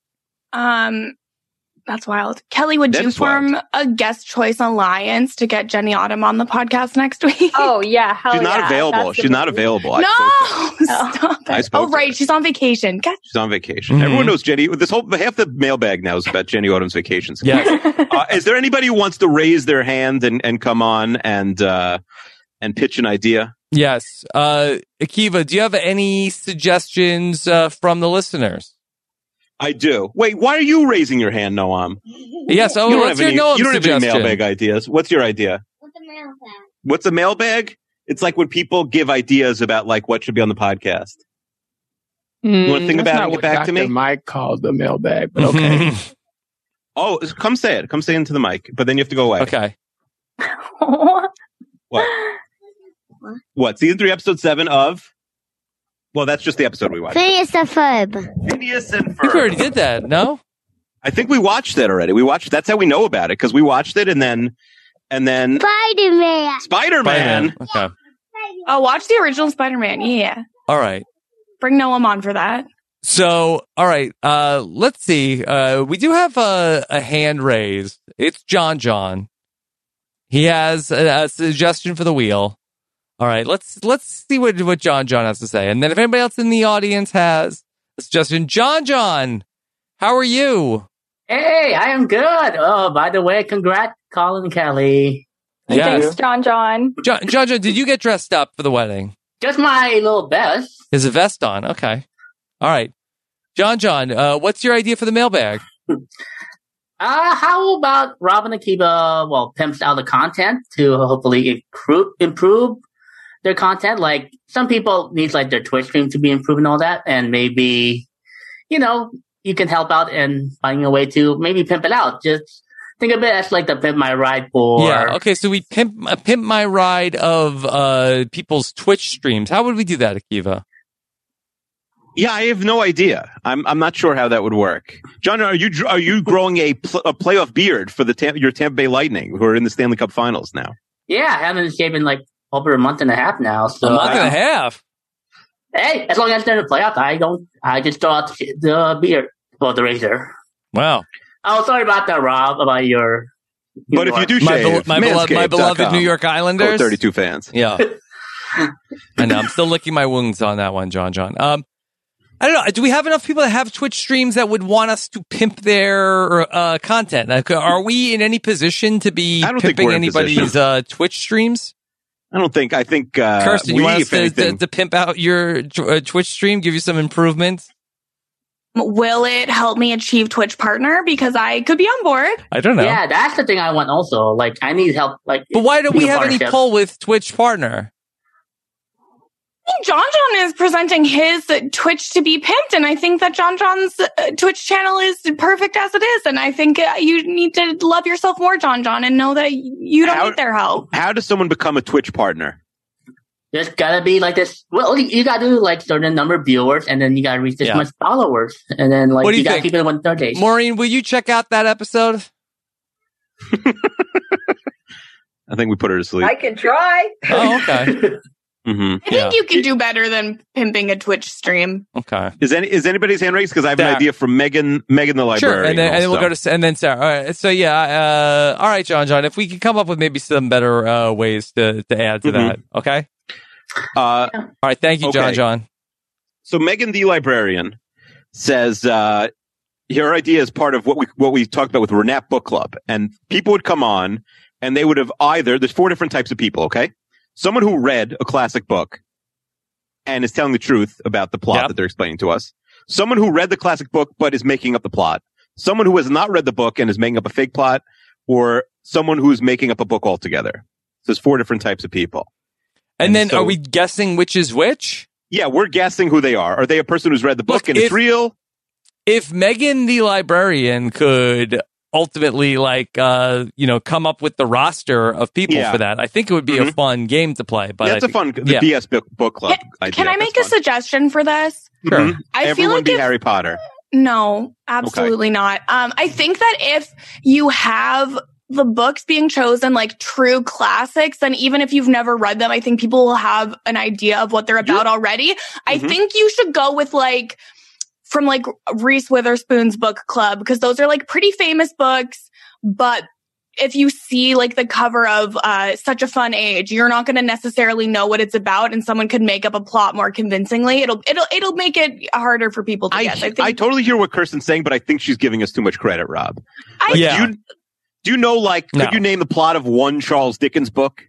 That's wild. Kelly, would you form a guest choice alliance to get Jenny Autumn on the podcast next week? Oh, yeah. Hell She's not available. She's not available. No! Stop it. I spoke Oh, right. She's on vacation. God. She's on vacation. Everyone knows Jenny. Half the mailbag now is about Jenny Autumn's vacations. Yes. Is there anybody who wants to raise their hand and come on and pitch an idea? Yes. Akiva, do you have any suggestions from the listeners? I do. Wait, why are you raising your hand, Noam? Yes. Oh, what's your Noam You don't have any suggestion? mailbag ideas. What's your idea? What's a mailbag? It's like when people give ideas about like what should be on the podcast. You want to think about it and get back to me? Mike called the mailbag, but okay. Oh, come say it. Come say it into the mic, but then you have to go away. Okay. What? Season 3, episode 7 of? Well, that's just the episode we watched. Phineas and Ferb. Phineas and I think we already did that, no? I think we watched that already. That's how we know about it, because we watched it and then Spider-Man. Okay. Oh, watch the original Spider-Man. Yeah. All right. Bring Noam on for that. So, all right. Let's see. We do have a hand raised. It's John. He has a suggestion for the wheel. All right, let's see what John has to say. And then if anybody else in the audience has a suggestion, John, how are you? Hey, I am good. Oh, by the way, congrats, Colin and Kelly. Thanks, John. John, did you get dressed up for the wedding? Just my little vest. Is a vest on? Okay. All right. John, what's your idea for the mailbag? How about Rob and Akiva, pimps out the content to hopefully improve their content? Like, some people need like their Twitch stream to be improved and all that, and maybe, you can help out in finding a way to maybe pimp it out. Just think of it as like the Pimp My Ride for... Yeah, okay, so we pimp my ride of people's Twitch streams. How would we do that, Akiva? Yeah, I have no idea. I'm not sure how that would work. John, are you growing a playoff beard for your Tampa Bay Lightning, who are in the Stanley Cup Finals now? Yeah, I haven't shaved in like over a month and a half now. So a month and a half? Hey, as long as they're in the playoffs, I just throw out the beard or the razor. Wow. Oh, sorry about that, Rob, about your... But if you do shave, my beloved New York Islanders. 32 fans. Yeah. I know. I'm still licking my wounds on that one, John. I don't know. Do we have enough people that have Twitch streams that would want us to pimp their content? Like, are we in any position to be pimping anybody's Twitch streams? I think Kirsten, you want us to pimp out your Twitch stream, give you some improvements? Will it help me achieve Twitch partner? Because I could be on board. I don't know. Yeah, that's the thing I want also. Like, I need help. Like, but why don't we have any pull with Twitch partner? John is presenting his Twitch to be pimped, and I think that John's Twitch channel is perfect as it is, and I think you need to love yourself more, John, and know that you don't need their help. How does someone become a Twitch partner? There's gotta be like this. Well, you gotta do like certain number of viewers, and then you gotta reach this much followers, and then like you gotta keep it in 1 days. Maureen, will you check out that episode? I think we put her to sleep. I can try. Oh, okay. Mm-hmm. I think you could do better than pimping a Twitch stream. Okay. Is anybody's hand raised? Because I have an idea from Megan the librarian. Sure, and then we'll go to and then Sarah. All right. So yeah, all right, John. If we can come up with maybe some better ways to add to that, okay. All right. Thank you, John. So Megan the librarian says her idea is part of what we talked about with Renap Book Club, and people would come on and they would have there's 4 different types of people. Okay. Someone who read a classic book and is telling the truth about the plot that they're explaining to us. Someone who read the classic book but is making up the plot. Someone who has not read the book and is making up a fake plot, or someone who is making up a book altogether. So there's 4 different types of people. And then are we guessing which is which? Yeah, we're guessing who they are. Are they a person who's read the book and it's real? if Megan the librarian could ultimately come up with the roster of people for that, I think it would be a fun game to play. But that's a fun BS book club idea. Can I make a suggestion for this? Sure. I feel Everyone like be if- Harry Potter. No, absolutely not. I think that if you have the books being chosen like true classics, then even if you've never read them, I think people will have an idea of what they're about already. I think you should go with from Reese Witherspoon's book club, because those are like pretty famous books. But if you see like the cover of Such a Fun Age, you're not going to necessarily know what it's about, and someone could make up a plot more convincingly. It'll make it harder for people to guess. I totally hear what Kirsten's saying, but I think she's giving us too much credit, Rob. Do you know, could you name the plot of one Charles Dickens book?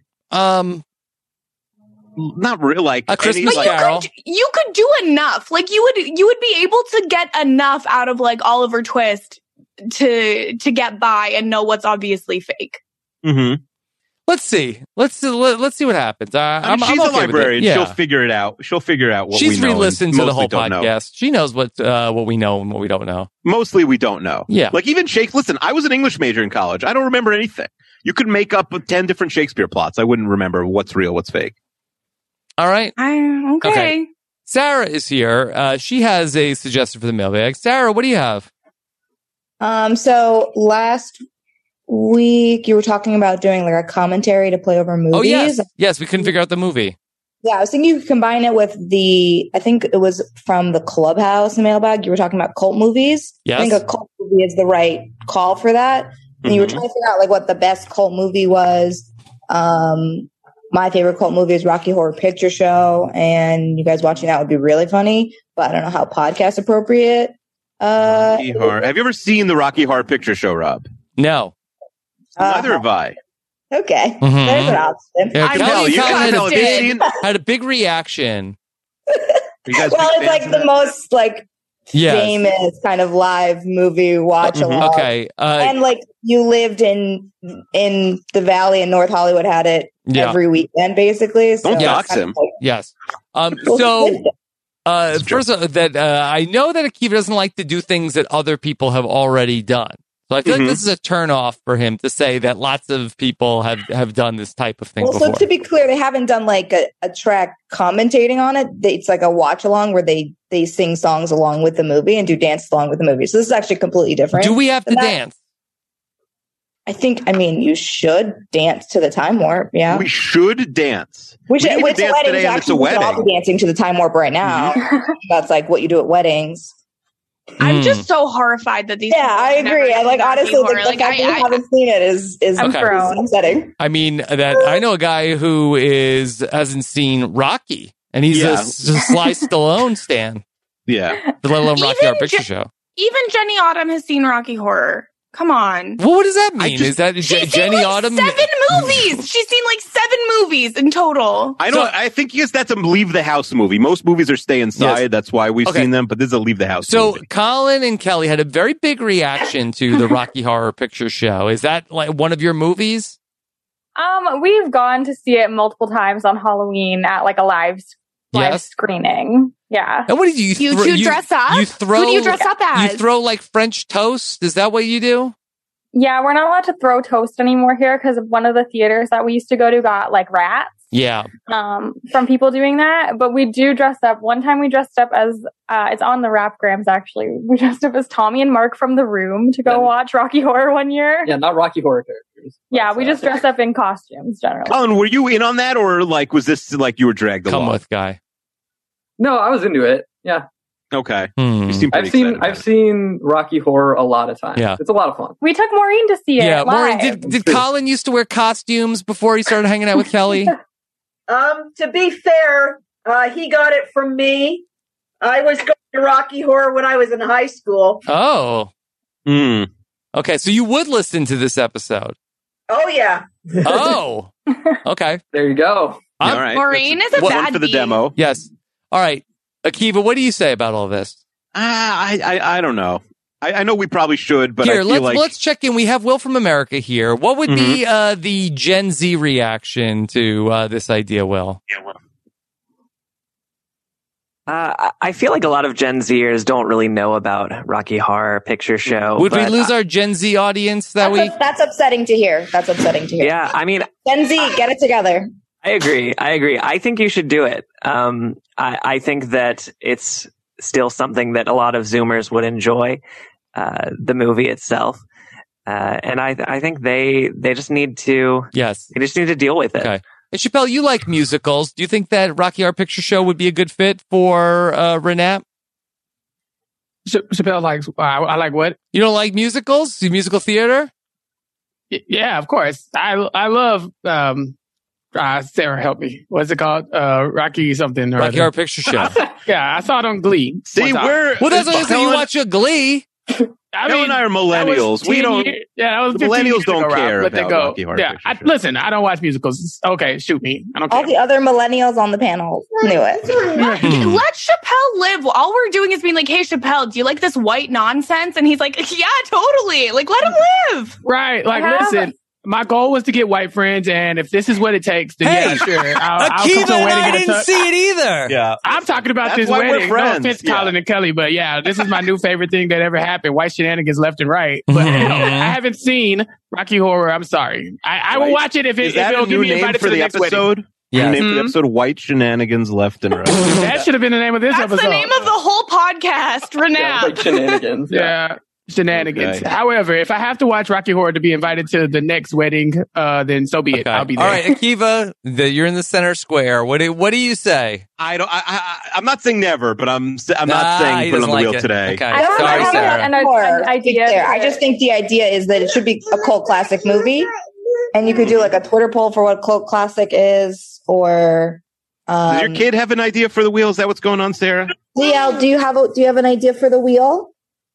Not really. A Christmas Carol. You could do enough. Like you would be able to get enough out of like Oliver Twist to get by and know what's obviously fake. Mm-hmm. Let's see. Let's see what happens. She's I'm a okay librarian. with it. Yeah. She'll figure it out. She'll figure out what She's we know. re-listened to the whole don't know. podcast. She knows what we know and what we don't know. Mostly we don't know. Yeah. Like even Shakespeare. Listen, I was an English major in college. I don't remember anything. You could make up 10 different Shakespeare plots. I wouldn't remember what's real, what's fake. All right. Okay. Sarah is here. She has a suggestion for the mailbag. Sarah, what do you have? So last week you were talking about doing like a commentary to play over movies. Oh, yes. Yes, we couldn't figure out the movie. Yeah, I was thinking you could combine it with I think it was from the Clubhouse mailbag. You were talking about cult movies. Yes. I think a cult movie is the right call for that. And you were trying to figure out like what the best cult movie was. My favorite cult movie is Rocky Horror Picture Show, and you guys watching that would be really funny, but I don't know how podcast appropriate. Rocky Horror. Have you ever seen the Rocky Horror Picture Show, Rob? No. Neither have I. Okay. Mhm. There's an option. Yeah, Kelly you had a big reaction. You guys Well, it's like the most like Yes. famous kind of live movie watch along. Okay. And like you lived in the Valley in North Hollywood, had it every weekend basically. So Don't dox it's kind of him. like- Yes. First of all, I know that Akiva doesn't like to do things that other people have already done. So I feel like this is a turnoff for him to say that lots of people have done this type of thing Well, before. so to be clear, they haven't done like a track commentating on it. It's like a watch along where they sing songs along with the movie and do dance along with the movie. So this is actually completely different. Do we have to than that. dance? I mean, you should dance to the Time Warp. Yeah, We should dance. we should. didn't It's a dance wedding. today, and it's a We should all wedding. be dancing to the Time Warp right now. That's like what you do at weddings. I'm just so horrified that these. Yeah, I agree. I like honestly, like, the fact that you haven't seen it is upsetting. I mean, that I know a guy who hasn't seen Rocky, and he's a Sly Stallone stan. Yeah, let alone Rocky Horror Picture Show. Even Jenny Autumn has seen Rocky Horror. Come on. Well, what does that mean? Is that Jenny Autumn? 7 movies. She's seen like 7 movies in total. I know. I think that's a leave the house movie. Most movies are stay inside. Yes. That's why we've seen them. But this is a leave the house. So movie. Colin and Kelly had a very big reaction to the Rocky Horror Picture Show. Is that like one of your movies? We've gone to see it multiple times on Halloween at like a live screening. Yeah. And what did you You two dress up? You throw. Who do you dress up as? You throw like French toast. Is that what you do? Yeah, we're not allowed to throw toast anymore here because one of the theaters that we used to go to got like rats. Yeah. From people doing that, but we do dress up. One time we dressed up as it's on the Rapgrams actually. We dressed up as Tommy and Mark from The Room to go watch Rocky Horror one year. Yeah, not Rocky Horror characters. Yeah, we just dressed up in costumes generally. Colin, were you in on that, or like was this like you were dragged along? Come with guy. No, I was into it. Yeah. Okay. You seem pretty I've seen Rocky Horror a lot of times. Yeah. It's a lot of fun. We took Maureen to see it. Yeah, Maureen, live. did Colin used to wear costumes before he started hanging out with Kelly? To be fair, he got it from me. I was going to Rocky Horror when I was in high school. Oh. Okay, so you would listen to this episode. Oh yeah. Oh. Okay. There you go. All right. Maureen is a One bad for the bee. demo. Yes. All right. Akiva, what do you say about all this? I don't know. I know we probably should, but Here, I feel let's check in. We have Will from America here. What would be the Gen Z reaction to this idea, Will? I feel like a lot of Gen Zers don't really know about Rocky Horror Picture Show. Would we but, lose our Gen Z audience that week? That's upsetting to hear. Yeah, I mean, Gen Z, get it together. I agree. I think you should do it. I think that it's still something that a lot of Zoomers would enjoy, the movie itself. And I think they just need to. Yes. They just need to deal with it. Okay. And Chappelle, you like musicals. Do you think that Rocky Horror Picture Show would be a good fit for Renap? Chappelle likes. I like what? You don't like musicals? Musical theater? Yeah, of course. I love. Sarah, help me. What's it called? Rocky something. Rocky Horror Picture Show. Yeah, I saw it on Glee. See, well, that's what I said. You watch a Glee. Helen and I are millennials. We don't. Yeah, that was the millennials don't care Let about go. Rocky Horror Yeah, listen, I don't watch musicals. Okay, shoot me. I don't care. All the other millennials on the panel knew it. Let Chappelle live. All we're doing is being like, hey, Chappelle, do you like this white nonsense? And he's like, yeah, totally. Like, let him live. Right. Like, listen, my goal was to get white friends, and if this is what it takes, then yeah, sure. I'll come to a wedding. I didn't see it either. Yeah. I'm talking about this wedding. No offense, Colin and Kelly, but yeah, this is my new favorite thing that ever happened. White shenanigans left and right. But I haven't seen Rocky Horror. I'm sorry. I will watch it if it'll give me invited to the next wedding. Yeah. Name for the episode White Shenanigans Left and Right. That should have been the name of this episode. That's the name of the whole podcast, Renap. Like shenanigans. Yeah. Shenanigans. Okay. However, if I have to watch Rocky Horror to be invited to the next wedding, then so be it. I'll be there. All right, Akiva, you're in the center square. What do you say? I'm not saying never, but I'm not saying put it on the wheel today. Okay. Sorry, Sarah. An idea. I just think the idea is that it should be a cult classic movie, and you could do like a Twitter poll for what cult classic is, or. Does your kid have an idea for the wheel? Is that what's going on, Sarah? DL, do you have an idea for the wheel?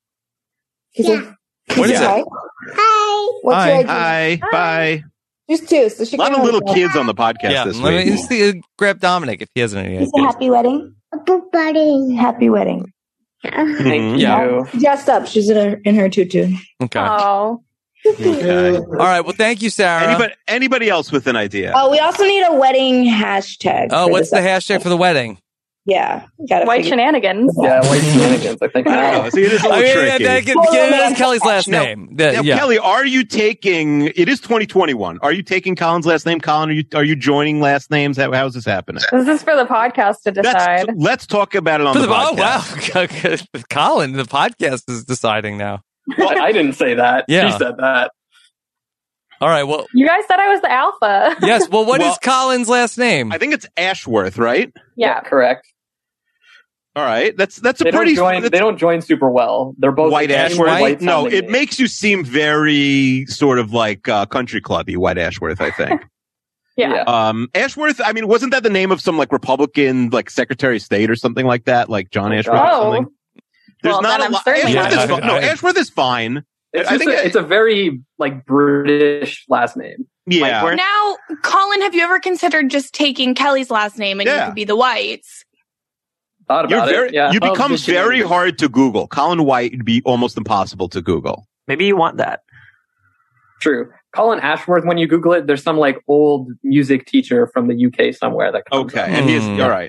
Yeah. What is it? Hi. What's your idea? Hi. Bye. Just two. So she a lot of little kids on the podcast this week. Let me grab Dominic if he has any ideas. Happy wedding. Happy wedding. Thank you. Dressed up. She's in her tutu. Okay. Oh. Okay. All right. Well, thank you, Sarah. Anybody else with an idea? Oh, we also need a wedding hashtag. Oh, what's the hashtag for the wedding? Yeah, got White shenanigans. Yeah, white shenanigans. I think. See, it is a little tricky. That's Kelly's last name. Now, Kelly, are you taking? It is 2021. Are you taking Colin's last name? Colin, are you joining last names? How's this happening? This is for the podcast to decide. Let's talk about it on the Oh, podcast. wow. Colin, the podcast is deciding now. Well, I didn't say that. Yeah. She said that. All right. Well, you guys said I was the alpha. Yes. Well, what is Colin's last name? I think it's Ashworth, right? Yeah, correct. All right, that's a they pretty. They don't join super well. They're both White Ashworth. White No, it makes you seem very sort of like country clubby. White Ashworth, I think. Yeah. Ashworth. I mean, wasn't that the name of some like Republican like Secretary of State or something like that? Like John Ashworth or something. There's not a lot. Ashworth is fine. I think it's a very like British last name. Yeah. Now, Colin, have you ever considered just taking Kelly's last name and you could be the Whites? Thought about it. Yeah. You become very hard to Google. Colin White would be almost impossible to Google. Maybe you want that. True. Colin Ashworth, when you Google it, there's some like old music teacher from the UK somewhere that comes up. And he's all right.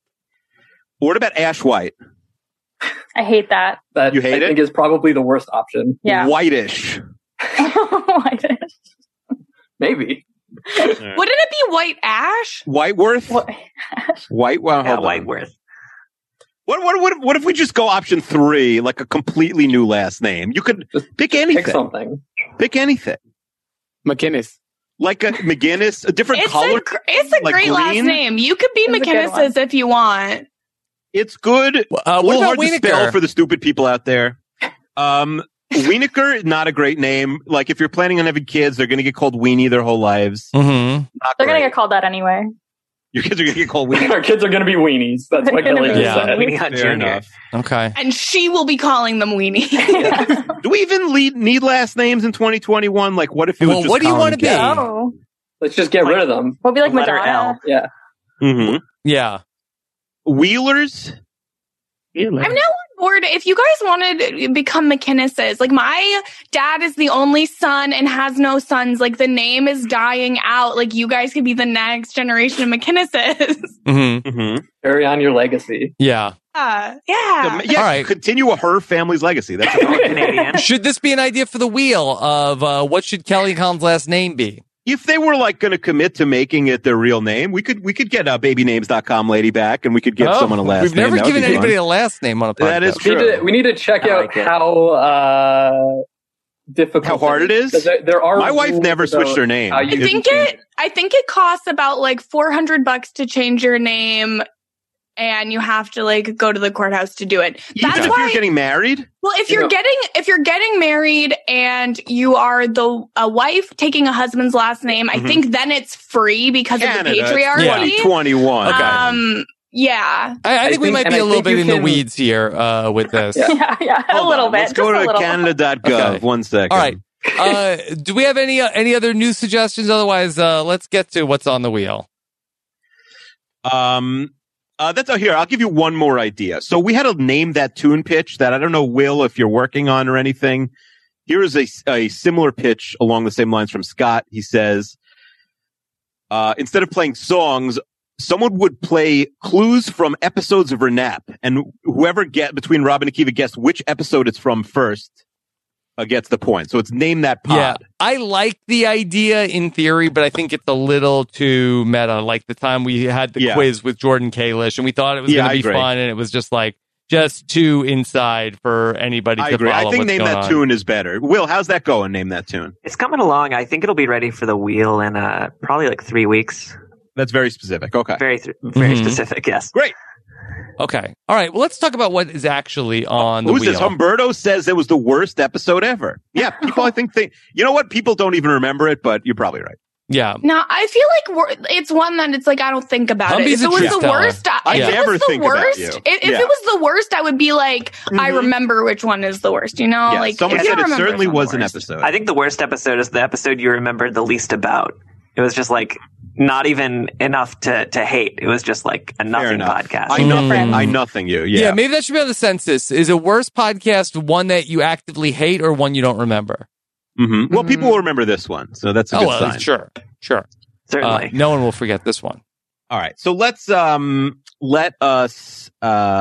What about Ash White? I hate that. That you hate I think is probably the worst option. Yeah. Whitish. Whitish. Maybe. Wouldn't it be White Ash? Whiteworth? White? Well, hold on. Whiteworth. What if we just go option 3, like a completely new last name? You could pick anything. Pick something. Pick anything. McInnes. Like a McGinnis, a different It's color. It's a like great last green? name. You could be It's a good McInnes's if you want. It's good. What a little about hard to spell Wienerker? for the stupid people out there. Wienerker, not a great name. Like if you're planning on having kids, they're going to get called Weenie their whole lives. Mm-hmm. They're going to get called that anyway. Your kids are going to get called Weenie. Our kids are going to be weenies. That's what Kelly just said. Weenie Hut Fair Junior. enough. Okay. And she will be calling them Weenie. Do we even need last names in 2021? Like, what if it was Well, just what do you Colin want to be? Kelly? Oh. Let's just get rid of them. We'll be like Letter Madonna. L. Yeah. Mm-hmm. Yeah. Wheelers? I'm now board, if you guys wanted to become McKinnises, like my dad is the only son and has no sons. Like the name is dying out. Like you guys could be the next generation of McKinnises. Carry on your legacy. Yeah. Yeah. Yeah, All right. continue her family's legacy. That's Canadian. Should this be an idea for the wheel of what should Kelly and Colin's last name be? If they were like going to commit to making it their real name, we could get babynames.com lady back, and we could give someone a last name. We've never That would given be anybody fun. a last name on a podcast. That is true. We need to check out how difficult, How hard it is. 'Cause There are My wife rules never about switched her name. how I you think change it costs about like $400 to change your name, and you have to like go to the courthouse to do it. Even That's if why. you're getting married. Well, if you're getting married and you are a wife taking a husband's last name, I think then it's free because of the patriarchy. 2021. Yeah. I think we might be a little bit in the weeds here with this. Yeah, a little bit. Let's go just a to little. Canada.gov. Okay. 1 second. All right. Do we have any other new suggestions? Otherwise, let's get to what's on the wheel. That's here. I'll give you one more idea. So we had a name that tune pitch that I don't know, Will, if you're working on or anything. Here is a similar pitch along the same lines from Scott. He says, instead of playing songs, someone would play clues from episodes of Renap, and whoever between Rob and Akiva guessed which episode it's from first gets the point. So it's Name That Pod. Yeah, I like the idea in theory, but I think it's a little too meta. Like the time we had the quiz with Jordan Kalish, and we thought it was going to be fun, and it was just too inside for anybody I to agree. follow. I think what's Name going That on. Tune is better. Will, how's that going? Name That Tune. It's coming along. I think it'll be ready for the wheel in probably like 3 weeks. That's very specific. Okay. Very specific, yes. Great. Okay. All right. Well, let's talk about what is actually on the Who's wheel. this? Humberto says it was the worst episode ever. Yeah, people I think you know what? People don't even remember it, but you're probably right. Yeah. No, I feel like it's one that it's like I don't think about Humby's it. If a it was truth the teller. worst, I if it never was the think about worst, you. if Yeah. it was the worst, I would be like, I remember which one is the worst. You know, Yeah, like someone if you said it remember certainly which one's was the an worst. episode. I think the worst episode is the episode you remembered the least about. It was just like not even enough to hate. It was just like a nothing podcast. I nothing you. Yeah. Yeah, maybe that should be on the census. Is a worst podcast one that you actively hate or one you don't remember? Mm-hmm. Well, people will remember this one, so that's a good sign. Sure. Certainly. No one will forget this one. All right, so let's let us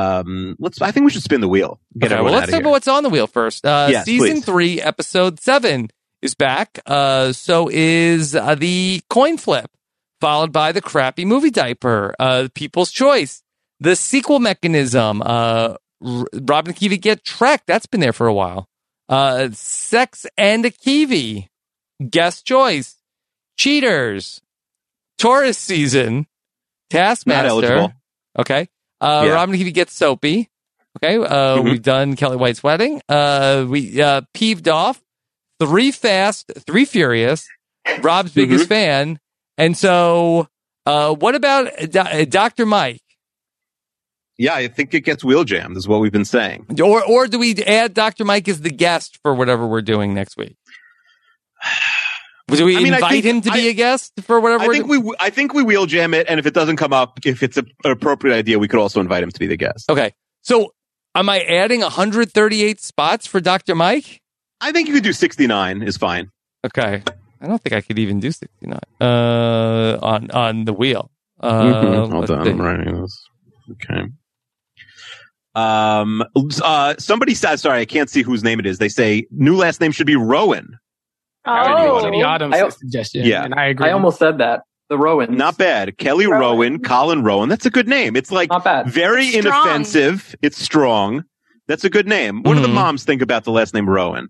I think we should spin the wheel. Get Okay, well, everyone let's out of talk here. about what's on the wheel first. Yes, Season please. 3, Episode 7 is back. So is the coin flip, followed by the crappy movie diaper, People's Choice, the sequel mechanism, Rob and Akiva Get Tracked. That's been there for a while. Sex and Akiva, Guest Choice, Cheaters, Taurus Season, Taskmaster. Not eligible. Okay. Yeah. Rob and Akiva Get Soapy. Okay. We've done Kelly White's Wedding. We Peeved Off, 3 Fast, 3 Furious, Rob's biggest fan. And so, what about Dr. Mike? Yeah, I think it gets wheel jammed, is what we've been saying. Or do we add Dr. Mike as the guest for whatever we're doing next week? Do we invite him to be a guest for whatever? I think we wheel jam it, and if it doesn't come up, if it's an appropriate idea, we could also invite him to be the guest. Okay. So, am I adding 138 spots for Dr. Mike? I think you could do 69 is fine. Okay. I don't think I could even do 69 on the wheel. Hold on, I'm writing this. Okay. Somebody said, sorry, I can't see whose name it is. They say new last name should be Rowan. Kenny Adams' suggestion. Yeah, and I agree. I almost said that. The Rowans. Not bad. Kelly Rowan, Colin Rowan. That's a good name. It's like not bad. Very Strong. inoffensive. It's strong. That's a good name. What do the moms think about the last name Rowan?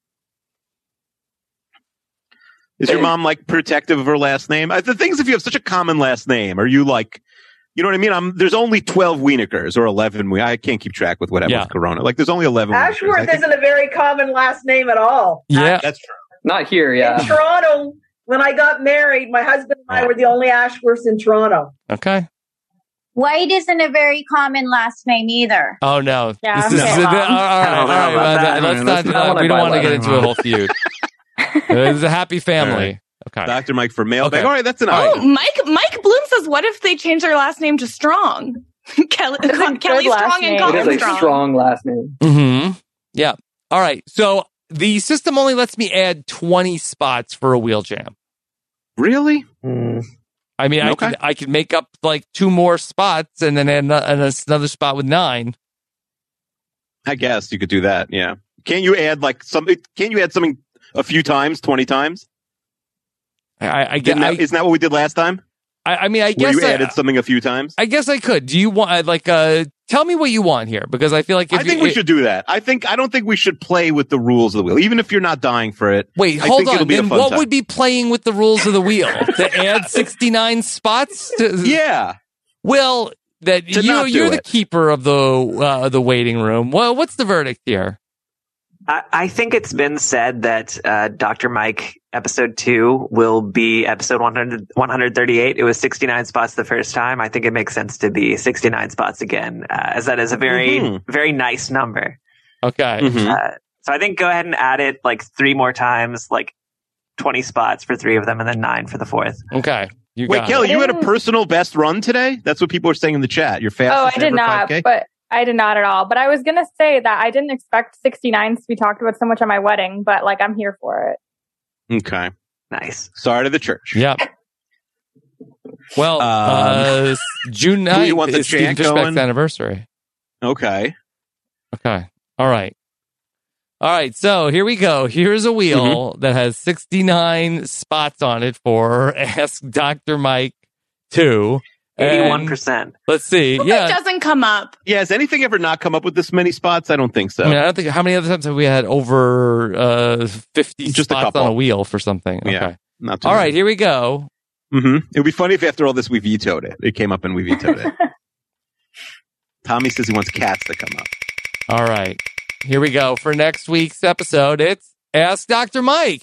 Is your mom like protective of her last name? The thing is, if you have such a common last name, are you like, you know what I mean? There's only 12 Wienekers or 11. I can't keep track with what happened with Corona. Like, there's only 11. Ashworth isn't a very common last name at all. Yeah, that's true. Not here, yeah. In Toronto, when I got married, my husband and I were the only Ashworths in Toronto. Okay. White isn't a very common last name either. Oh, no. Yeah, This is okay. all right. Let's not, we don't want to get into a whole feud. It's a happy family. Okay. Dr. Mike for mailbag. Okay. All right, that's an Oh, Mike Bloom says, what if they change their last name to Strong? Kelly's last strong name. and It Colin's is a strong. strong last name. Mm-hmm. Yeah. All right. So the system only lets me add 20 spots for a wheel jam. Really? I mean, Okay. I could make up like 2 more spots and then add another spot with 9. I guess you could do that. Yeah. Can't you add like something? Can't you add something a few times, 20 times? Isn't that what we did last time? I mean, I Where guess you added something a few times. I guess I could. Do you want tell me what you want here, because I feel like I think we should do that. I don't think we should play with the rules of the wheel, even if you're not dying for it. Wait, I hold think on. it'll be a Then fun what time. would be playing with the rules of the wheel? To add 69 spots? Yeah. Well, that To not do you're the it. keeper of the waiting room. Well, what's the verdict here? I think it's been said that Dr. Mike episode 2 will be episode 138. It was 69 spots the first time. I think it makes sense to be 69 spots again, as that is a very, very nice number. Okay. So I think go ahead and add it like 3 more times, like 20 spots for 3 of them, and then 9 for the 4th. Okay. Wait, Kelly, you had a personal best run today? That's what people are saying in the chat. Your fastest Oh, I did ever not, 5K? but I did not at all. But I was going to say that I didn't expect 69s to be talked about so much on my wedding, but like I'm here for it. Okay. Nice. Sorry to the church. Yep. Well, June who you 9th want the is Stephen chant Fishback's going? anniversary. Okay. Okay. All right. So here we go. Here's a wheel that has 69 spots on it for Ask Dr. Mike 2. 81%. Let's see. It Yeah. doesn't come up. Yeah, has anything ever not come up with this many spots? I don't think so. I mean, I don't think, how many other times have we had over 50 Just a spots couple. on a wheel for something? Okay. Yeah, not too All many. right, here we go. It would be funny if after all this we vetoed it. It came up and we vetoed it. Tommy says he wants cats to come up. All right. Here we go. For next week's episode, it's Ask Dr. Mike.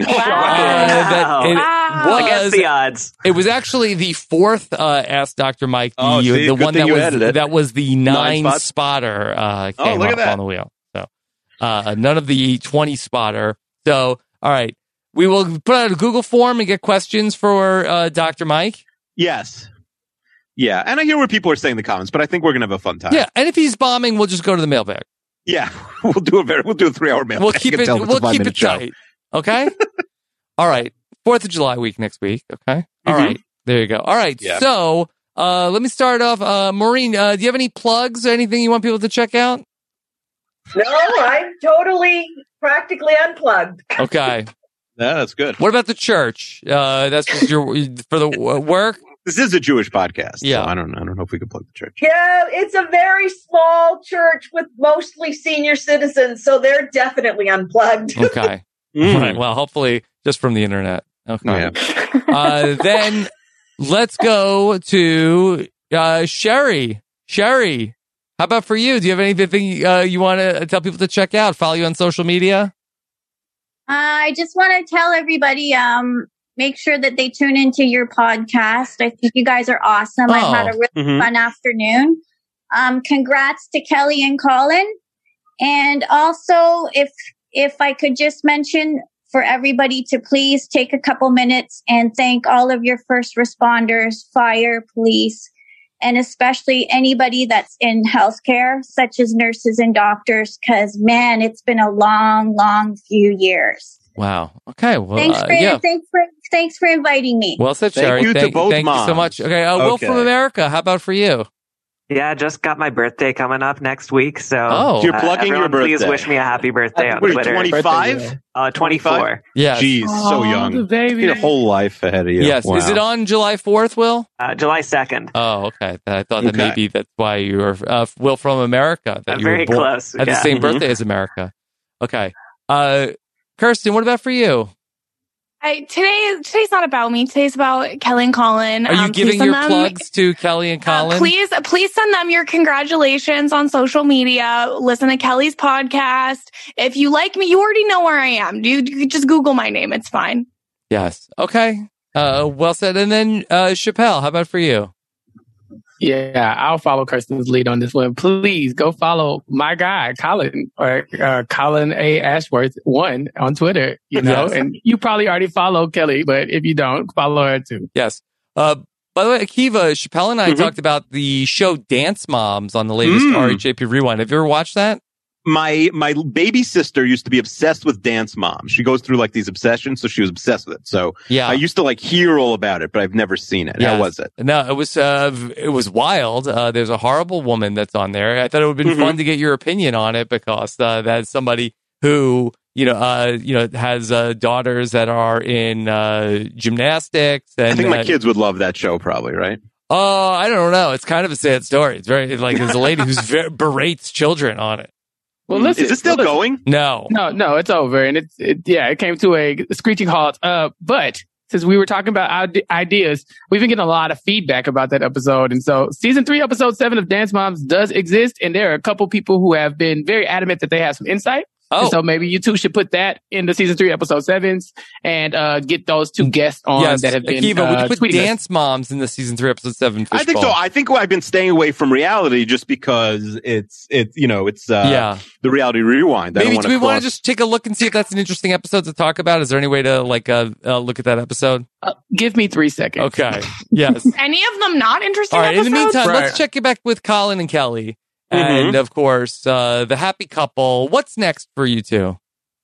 Against the odds. It was actually the 4th Ask Dr. Mike, Oh, see, the good one thing that you was added it. that was the 9 9 spots? spotter came look at up that. on the wheel. So none of the 20 spotter. So all right, we will put out a Google form and get questions for Dr. Mike. Yes. Yeah, and I hear what people are saying in the comments, but I think we're gonna have a fun time. Yeah, and if he's bombing, we'll just go to the mailbag. Yeah, we'll do a 3-hour mail. We'll keep it. We'll keep it tight. Okay. All right. 4th of July week next week. Okay. All right. There you go. All right. Yeah. So let me start off. Maureen, do you have any plugs or anything you want people to check out? No, I'm totally practically unplugged. Okay. Yeah, that's good. What about the church? That's just for the work. This is a Jewish podcast. Yeah. So I don't know if we can plug the church. Yeah, it's a very small church with mostly senior citizens, so they're definitely unplugged. Okay. All right. Well, hopefully just from the internet. Okay. Yeah. Then let's go to Sherry. Sherry, how about for you? Do you have anything you want to tell people to check out? Follow you on social media? I just want to tell everybody, make sure that they tune into your podcast. I think you guys are awesome. I've had a really fun afternoon. Congrats to Kelly and Colin. And also, if I could just mention for everybody to please take a couple minutes and thank all of your first responders, fire, police, and especially anybody that's in healthcare, such as nurses and doctors, because, man, it's been a long, long few years. Wow. Okay. Well, Thanks for inviting me. Well said, Thank Sherry. you to both thank you so moms. much. Okay. Will from America, how about for you? Yeah, I just got my birthday coming up next week, so Oh. You're plugging your everyone please birthday. wish me a happy birthday on What are you, Twitter. 25? 24. Yes. Jeez, so young. the baby. You need a whole life ahead of you. Yes. Wow. Is it on July 4th, Will? July 2nd. Oh, okay. I thought that Okay. maybe that's why you were Will from America. That I'm you were very born close, at the yeah. same Mhm. birthday as America. Okay. Kirsten, what about for you? Today's not about me. Today's about Kelly and Colin. Are you Please giving send your them- plugs to Kelly and Colin? Please send them your congratulations on social media. Listen to Kelly's podcast. If you like me, you already know where I am. You just Google my name. It's fine. Yes. Okay. Well said. And then Chappelle, how about for you? Yeah, I'll follow Kirsten's lead on this one. Please go follow my guy, Colin, or Colin A. Ashworth 1 on Twitter, you know, Yes. and you probably already follow Kelly, but if you don't, follow her too. Yes. By the way, Akiva, Chappelle and I talked about the show Dance Moms on the latest RHAP Rewind. Have you ever watched that? My baby sister used to be obsessed with Dance Moms. She goes through like these obsessions, so she was obsessed with it. So yeah. I used to like hear all about it, but I've never seen it. How was it? No, it was wild. There's a horrible woman that's on there. I thought it would have been fun to get your opinion on it because that's somebody who has daughters that are in gymnastics. And, I think my kids would love that show, probably, right? Oh, I don't know. It's kind of a sad story. It's very like there's a lady who's berates children on it. Well, listen, is it still going? No, it's over, and it came to a screeching halt. But since we were talking about ideas, we've been getting a lot of feedback about that episode, and so season 3, episode 7 of Dance Moms does exist, and there are a couple people who have been very adamant that they have some insight. Oh. And so maybe you two should put that in the season 3, episode 7s and get those 2 guests on that have been Akiva, would you put tweeting Dance Moms in the season 3, episode 7 fishbowl? I think so. I think I've been staying away from reality just because it's the reality rewind. Maybe do we want to just take a look and see if that's an interesting episode to talk about? Is there any way to look at that episode? Give me 3 seconds. Okay. Yes. Any of them not interesting All right. episodes? In the meantime, let's check it back with Colin and Kelly. And of course, the happy couple. What's next for you two?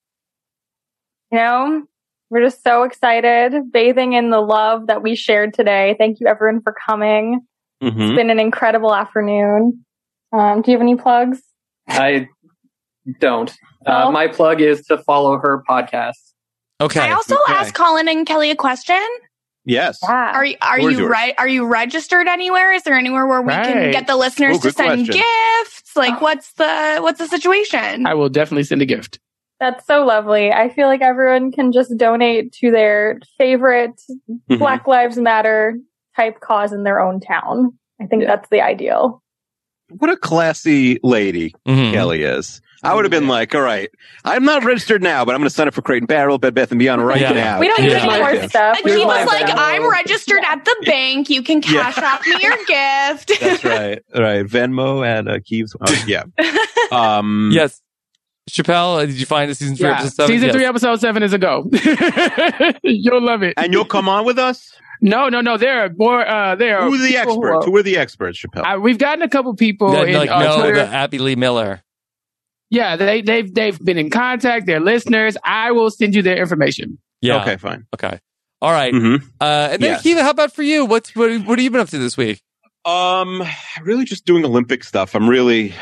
We're just so excited, bathing in the love that we shared today. Thank you, everyone, for coming. It's been an incredible afternoon. Do you have any plugs? I don't. My plug is to follow her podcast. Okay. I also asked Colin and Kelly a question. Yes. Are you registered anywhere? Is there anywhere where we can get the listeners to send gifts? Like, what's the situation? I will definitely send a gift. That's so lovely. I feel like everyone can just donate to their favorite Black Lives Matter type cause in their own town. I think that's the ideal. What a classy lady Kelly is. I would have been like, all right, I'm not registered now, but I'm going to sign up for Crate and Barrel, Bed Bath & Beyond right now. We don't need any more stuff. He was like, I'm registered at the bank. You can cash out me your gift. That's right. All right. Venmo at Keeves. Yeah. Yes. Chappelle, did you find the season 3, episode 7? Season 3, episode 7 is a go. You'll love it. And you'll come on with us? No. There are more. Who are the experts? Who are the experts, Chappelle? We've gotten a couple people Twitter. The Abby Lee Miller. Yeah, they've been in contact. They're listeners. I will send you their information. Yeah. Okay, fine. Okay. All right. And then Akiva, how about for you? What have you been up to this week? Really just doing Olympic stuff. I'm really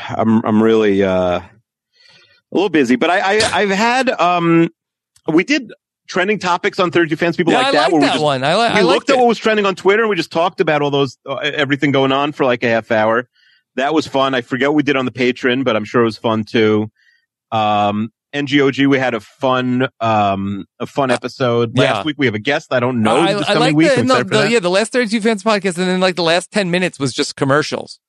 a little busy, but I've had we did trending topics on 32 Fans. People like that. I like that one. We looked at what was trending on Twitter and we just talked about all those everything going on for like a half hour. That was fun. I forget what we did on the Patreon, but I'm sure it was fun too. NGOG, we had a fun episode last week. We have a guest. I don't know. This coming week. The last 32 Fans podcast, and then like the last 10 minutes was just commercials.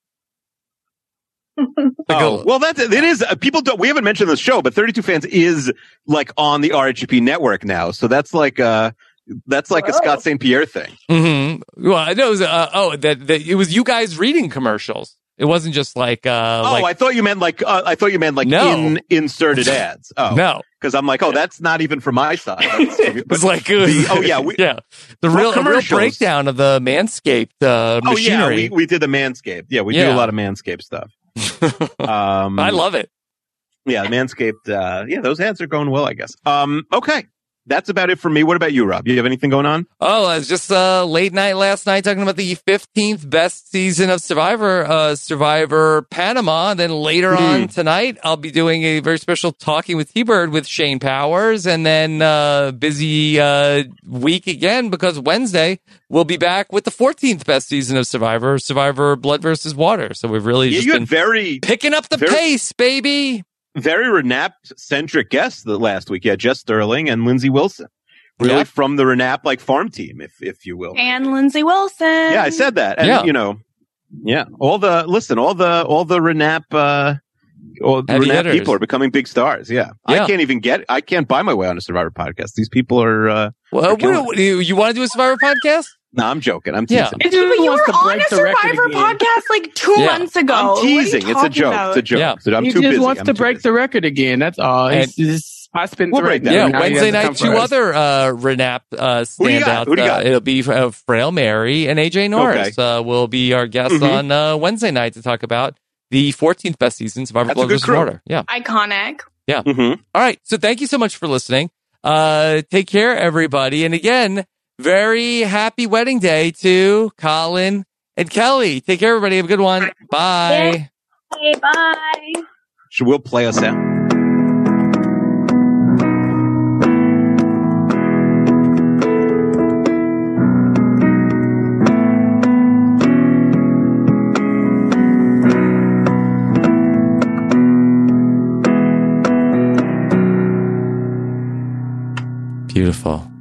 Well, it is. We haven't mentioned this show, but 32 Fans is like on the RHP network now. So that's like a Scott St. Pierre thing. Well, I know it was you guys reading commercials. It wasn't just like. I thought you meant like. Inserted ads. Oh no, because I'm like, that's not even from my side. It's like, the real breakdown of the Manscaped machinery. We did the Manscaped. Yeah, we do a lot of Manscaped stuff. I love it. Yeah, Manscaped. Those ads are going well, I guess. Okay. That's about it for me. What about you, Rob? You have anything going on? Oh, it was just late night last night talking about the 15th best season of Survivor Panama. And then later on tonight, I'll be doing a very special Talking with T-Bird with Shane Powers. And then busy week again because Wednesday we'll be back with the 14th best season of Survivor Blood versus Water. So we've really just been picking up the pace, baby. Very Renap-centric guests last week. Yeah, Jess Sterling and Lindsay Wilson. Really from the Renap farm team, if you will. And Lindsay Wilson. Yeah, I said that. And all the Renap Renap people are becoming big stars. Yeah. I can't buy my way on a Survivor podcast. These people are you want to do a Survivor podcast? No, I'm joking. I'm teasing. But you were on a Survivor podcast like 2 months ago. I'm teasing. It's a joke. It's a joke. Yeah. So I'm he too busy. He just wants to break the record again. That's all. I spent We'll three. break that. Yeah, Now Wednesday night, two other Renap standouts. Who do you got? It'll be Frail Mary and AJ Norris will be our guests on Wednesday night to talk about the 14th best season, Survivor Blood vs. Water. Yeah. Iconic. Yeah. All right. So thank you so much for listening. Take care, everybody. And again, very happy wedding day to Colin and Kelly. Take care, everybody. Have a good one. Bye. Okay, bye. She will play us out. Beautiful.